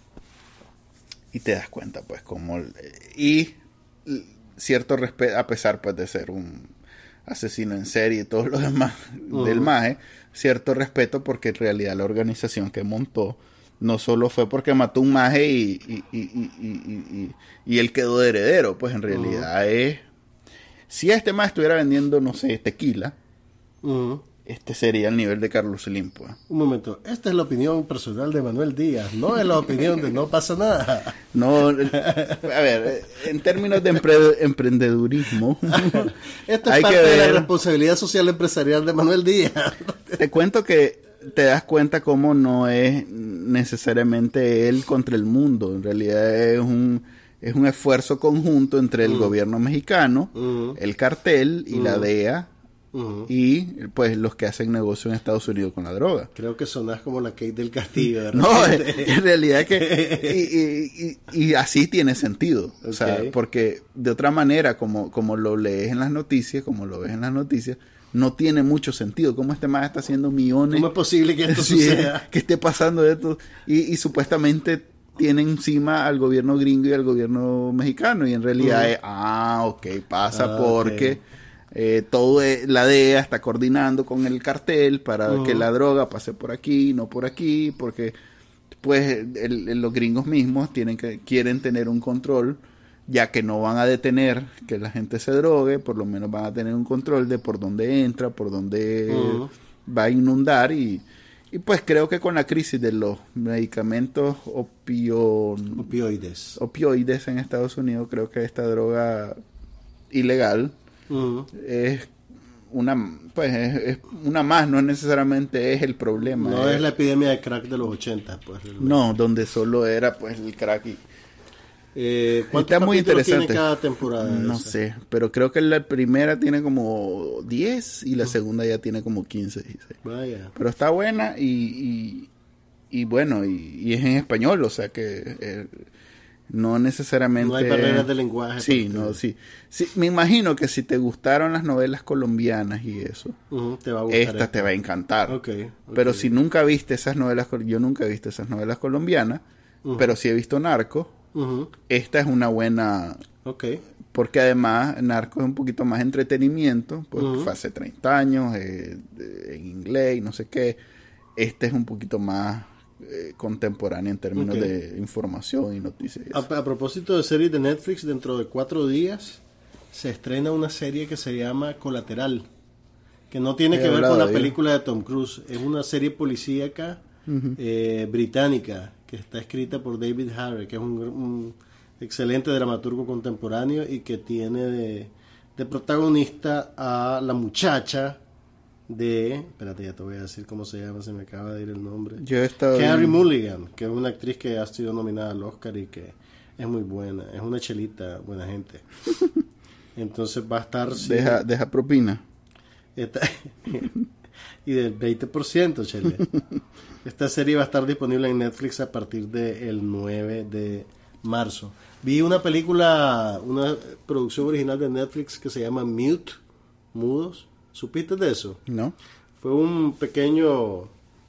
y te das cuenta, pues, como... el- y l- cierto respeto, a pesar, pues, de ser un asesino en serie y todo lo demás Ujú. del maje, cierto respeto porque en realidad la organización que montó no solo fue porque mató un maje y, y, y, y, y, y- y él quedó de heredero, pues en realidad es... Si este maje estuviera vendiendo, no sé, tequila, Ujú. este sería el nivel de Carlos Slim, pues. Un momento, esta es la opinión personal de Manuel Díaz, no es la opinión de No Pasa Nada. No, a ver, en términos de empre- emprendedurismo, Esto es hay parte que de la ver, responsabilidad social empresarial de Manuel Díaz. te cuento que te das cuenta cómo no es necesariamente él contra el mundo, en realidad es un, es un esfuerzo conjunto entre el Mm. gobierno mexicano, Ujú. el cartel y la Mm. D E A Ujú. y pues los que hacen negocio en Estados Unidos con la droga. Creo que sonás como la Kate del Castillo. De No, repente. en realidad que y, y- y- y así tiene sentido, o sea, Ok. porque de otra manera, como, como lo lees en las noticias, como lo ves en las noticias, no tiene mucho sentido. Cómo este más está haciendo millones, ¿Cómo es posible que esto Sí, suceda? que esté pasando esto y, y supuestamente tiene encima al gobierno gringo y al gobierno mexicano y en realidad Ujú. es, ah, ok, pasa Ah, porque ok. eh, todo es- la D E A está coordinando con el cartel para Ujú. que la droga pase por aquí, no por aquí, porque pues el, el, los gringos mismos tienen que quieren tener un control, ya que no van a detener que la gente se drogue, por lo menos van a tener un control de por dónde entra, por dónde uh-huh. va a inundar y, y pues creo que con la crisis de los medicamentos opio, opioides opioides en Estados Unidos, creo que esta droga ilegal uh-huh. es una pues es, es una más, no necesariamente es el problema. No es, es la epidemia de crack de los ochenta, pues. Realmente. No, donde solo era pues el crack y Eh, ¿Cuántos está muy interesante. Tiene cada temporada? No esa? sé, pero creo que la primera tiene como diez y la segunda ya tiene como quince, dieciséis. Vaya. Pero está buena y, y, y bueno, y, y es en español, o sea que eh, no necesariamente... No hay barreras de lenguaje. Sí, no, sí. sí. Me imagino que si te gustaron las novelas colombianas y eso, uh-huh, te va a gustar esta esto. te va a encantar. Okay, okay. Pero si nunca viste esas novelas, yo nunca he visto esas novelas colombianas, uh-huh. pero sí he visto Narcos. Uh-huh. Esta es una buena, okay. porque además Narcos es un poquito más entretenimiento, pues uh-huh. fue hace treinta años, eh, en inglés y no sé qué. Este es un poquito más eh, contemporáneo en términos okay. de información y noticias. A, a propósito de series de Netflix, dentro de cuatro días se estrena una serie que se llama Colateral, que no tiene He que ver con la película de Tom Cruise, es una serie policíaca uh-huh. eh, británica, que está escrita por David Harry, que es un, un excelente dramaturgo contemporáneo y que tiene de, de protagonista a la muchacha de... Espérate, ya te voy a decir cómo se llama, se me acaba de ir el nombre. Yo he estado Carey Mulligan, que es una actriz que ha sido nominada al Oscar y que es muy buena, es una chelita, buena gente. Entonces va a estar... Sí, deja, deja propina. Está, y del veinte por ciento, chele. Esta serie va a estar disponible en Netflix a partir del nueve de marzo. Vi una película, una producción original de Netflix que se llama Mute, Mudos. ¿Supiste de eso? No. Fue un pequeño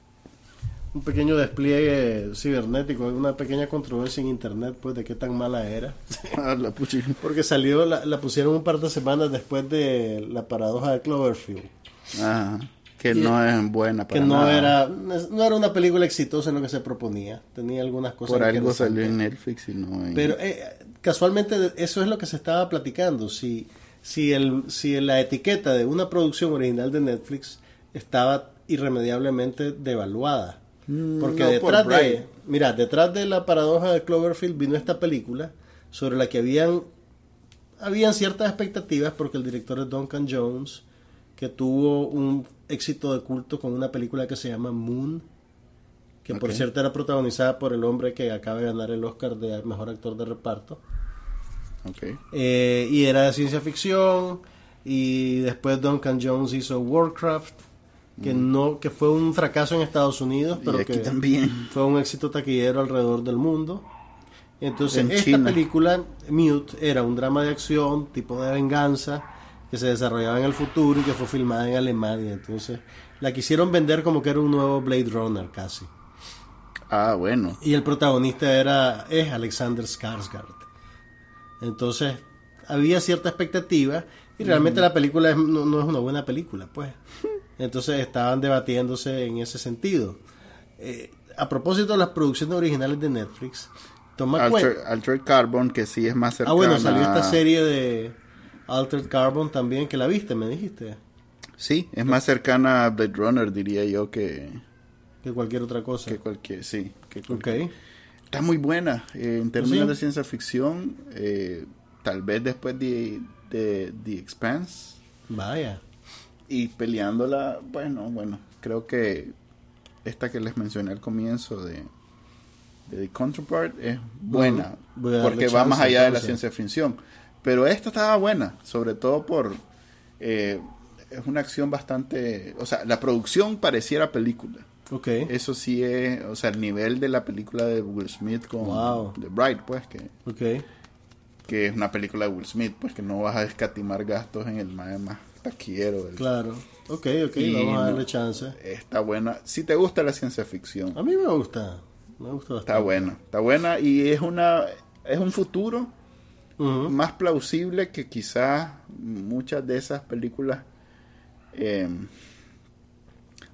un pequeño despliegue cibernético, una pequeña controversia en internet, pues, de qué tan mala era. Ah, la Porque salió, la, la pusieron un par de semanas después de La paradoja de Cloverfield. Ajá. Que y no es buena para que no nada. era no era una película exitosa en lo que se proponía, tenía algunas cosas por algo salió en Netflix y no en... pero eh, casualmente eso es lo que se estaba platicando, si si el si la etiqueta de una producción original de Netflix estaba irremediablemente devaluada, porque no, detrás por de mira detrás de La paradoja de Cloverfield vino esta película sobre la que habían habían ciertas expectativas porque el director es Duncan Jones, que tuvo un éxito de culto con una película que se llama Moon, que okay. por cierto era protagonizada por el hombre que acaba de ganar el Oscar de Mejor Actor de Reparto. Okay. Eh, y era de ciencia ficción, y después Duncan Jones hizo Warcraft, que mm. no que fue un fracaso en Estados Unidos, pero y aquí que también fue un éxito taquillero alrededor del mundo. Entonces en esta China. película, Mute, era un drama de acción, tipo de venganza, que se desarrollaba en el futuro y que fue filmada en Alemania. Entonces la quisieron vender como que era un nuevo Blade Runner casi. Ah, bueno. Y el protagonista era es Alexander Skarsgård. Entonces había cierta expectativa y realmente mm. la película es, no, no es una buena película, pues. Entonces estaban debatiéndose en ese sentido. Eh, a propósito de las producciones originales de Netflix, toma Alter, Altered Carbon, que sí es más cercana. Ah, bueno, salió esta serie de Altered Carbon también, que la viste, me dijiste. Sí, es más cercana a Blade Runner, diría yo, que... Que cualquier otra cosa. Que cualquier, sí. Que cualquier... Ok. Está muy buena. Eh, en términos ¿Sí? de ciencia ficción, eh, tal vez después de, de The Expanse. Vaya. Y peleándola, bueno, bueno, creo que esta que les mencioné al comienzo de, de The Counterpart es buena, bueno, porque va más allá entonces de la ciencia ficción. Pero esta estaba buena, sobre todo por... Eh, es una acción bastante... O sea, la producción pareciera película. Okay. Eso sí es... O sea, el nivel de la película de Will Smith con wow. The Bride, pues, que... Okay. Que es una película de Will Smith, pues, que no vas a escatimar gastos en el más, más taquillero. El... Claro. Ok, ok, y vamos a darle no, chance. Está buena. Si te gusta la ciencia ficción. A mí me gusta. Me gusta bastante. Está buena. Está buena y es una... Es un futuro uh-huh. más plausible que quizás muchas de esas películas... Eh,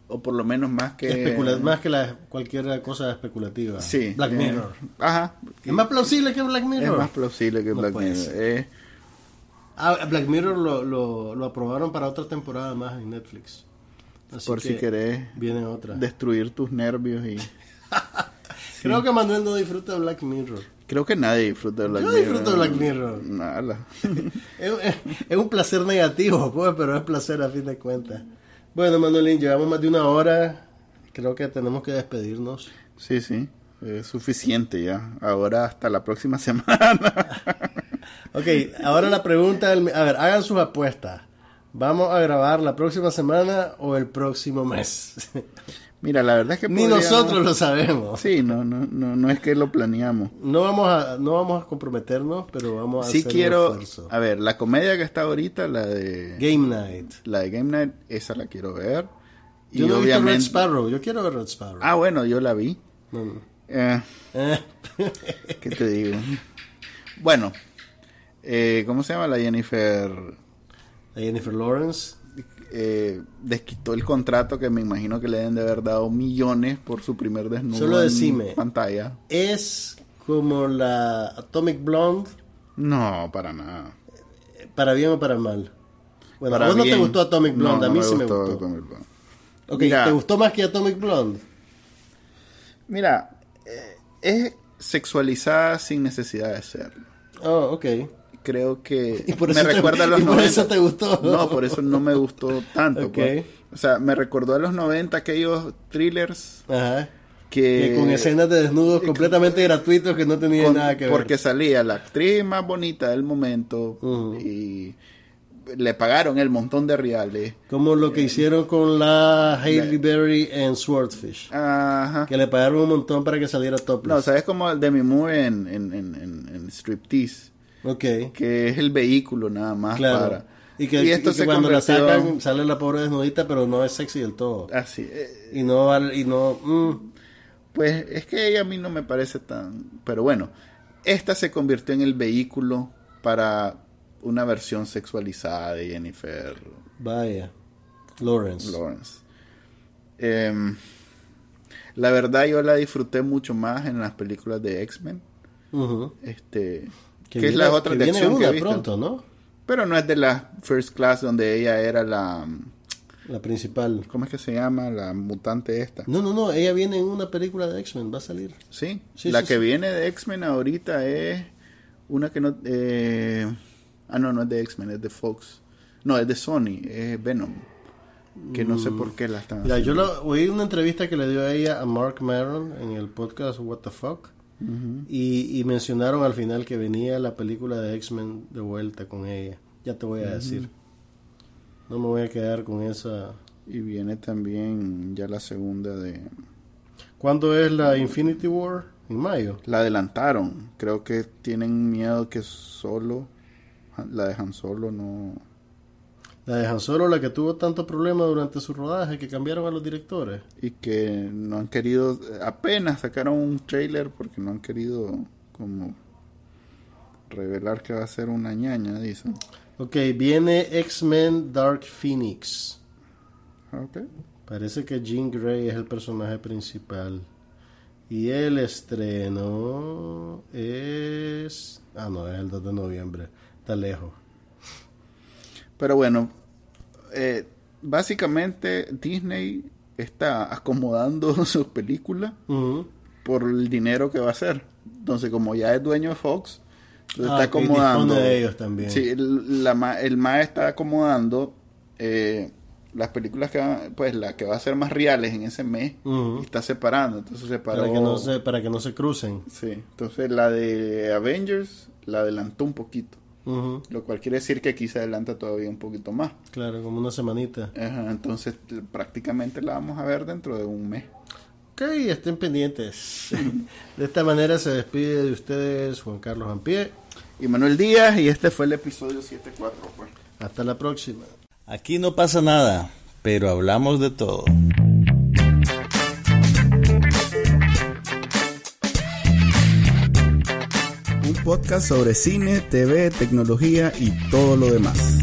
o por lo menos más que... Especula- más que la, cualquier cosa especulativa. Sí. Black eh, Mirror. Ajá. ¿Es más plausible que Black Mirror? Es más plausible que No Black puede Mirror. ser. Eh, Ah, Black Mirror lo, lo, lo aprobaron para otra temporada más en Netflix. Así por si que querés viene otra. destruir tus nervios y... Creo que Manuel no disfruta de Black Mirror. Creo que nadie disfruta de Black Yo Mirror. disfruto de Black Mirror. Nada. Es, es- es un placer negativo, pues, pero es placer a fin de cuentas. Bueno, Manuelín, llevamos más de una hora. Creo que tenemos que despedirnos. Sí, sí. Es suficiente ya. Ahora hasta la próxima semana. Ok, ahora la pregunta, del- a ver, hagan sus apuestas. ¿Vamos a grabar la próxima semana o el próximo mes? Mira, la verdad es que Ni podríamos- nosotros lo sabemos. Sí, no, no, no, no es que lo planeamos. No vamos a, no vamos a comprometernos, pero vamos a Sí hacer quiero, un esfuerzo. a ver, la comedia que está ahorita, la de Game Night. la de Game Night, esa la quiero ver. Yo no he visto Red Sparrow. Yo quiero ver Red Sparrow. Ah, bueno, yo la vi. No, no. Eh, Eh. ¿Qué te digo? Bueno, eh, ¿cómo se llama? La Jennifer A Jennifer Lawrence. eh, desquitó el contrato que me imagino que le deben de haber dado millones por su primer desnudo Solo decime. en pantalla. Es como la Atomic Blonde, No, para nada. para bien o para mal. Bueno, Para a vos no bien. te gustó Atomic Blonde, No, a no mí me sí me gustó gustó. Atomic Blonde. Ok, Mira. ¿te gustó más que Atomic Blonde? Mira, eh, es sexualizada sin necesidad de serlo. Oh, ok. Creo que Y por me eso te- recuerda a los y por noventa. eso te gustó. No, por eso no me gustó tanto. Ok. pues. O sea, me recordó a los noventa aquellos thrillers Ajá. que... Que con escenas de desnudos completamente gratuitos que no tenían con- nada que ver. porque salía la actriz más bonita del momento Ujú. y le pagaron el montón de reales. Como lo que hicieron con la Hailey Berry en Swordfish. Ajá. Que le pagaron un montón para que saliera topless. No, ¿sabes como el Demi Moore en, en, en, en, en Striptease? Ok. Que es el vehículo nada más Claro. para... Y que, y que se cuando la convirtió- sacan sale la pobre desnudita, pero no es sexy del todo. Así. eh, Y no vale- y no mm, Pues es que ella a mí no me parece tan... Pero bueno, esta se convirtió en el vehículo para una versión sexualizada de Jennifer vaya. Lawrence. Lawrence. Em, la verdad yo la disfruté mucho más en las películas de X-Men. Ujú. Este, que, viene- es las otras que de viene acción que una he visto. pronto, ¿no? Pero no es de la First Class donde ella era la... La principal. ¿Cómo es que se llama? La mutante esta. No, no, no. Ella viene en una película de X-Men. Va a salir. Sí, Sí, la sí, que sí. viene de X-Men ahorita es una que no... eh, ah, no, no es de X-Men, es de Fox. No, es de Sony, es Venom. Que no sé por qué la están Mira, yo haciendo. la, oí una entrevista que le dio a ella a Mark Maron en el podcast What the Fuck. Ujú. y, y mencionaron al final que venía la película de X-Men de vuelta con ella. Ya te voy a decir. No me voy a quedar con esa. Y viene también ya la segunda de... ¿Cuándo es la Infinity War? En mayo. La adelantaron. Creo que tienen miedo que solo... La de Han Solo no... La de Han Solo, la que tuvo tanto problema durante su rodaje que cambiaron a los directores. Y que no han querido... Apenas sacaron un trailer porque no han querido como... revelar que va a ser una ñaña, dicen. Ok, viene X-Men Dark Phoenix. Ok. Parece que Jean Grey es el personaje principal. Y el estreno es... Ah, no, es el dos de noviembre. Está lejos. Pero bueno, eh, básicamente Disney está acomodando sus películas Ujú. por el dinero que va a hacer. Entonces, como ya es dueño de Fox, entonces Ah, está ok, acomodando. dispone de ellos también. Sí, el, la, ma- el M A E está acomodando eh, las películas que van, pues la que va a ser más reales en ese mes, Ujú. y está separando. Entonces separó. Para que no se, para que no se crucen. Sí, entonces la de Avengers la adelantó un poquito. Ujú. Lo cual quiere decir que aquí se adelanta todavía un poquito más. Claro, como una semanita. Ajá, entonces t- prácticamente la vamos a ver dentro de un mes. Ok, estén pendientes. De esta manera se despide de ustedes Juan Carlos Ampie. Y Manuel Díaz, y este fue el episodio setenta y cuatro. Pues. Hasta la próxima. Aquí no pasa nada, pero hablamos de todo. Un podcast sobre cine, T V, tecnología y todo lo demás.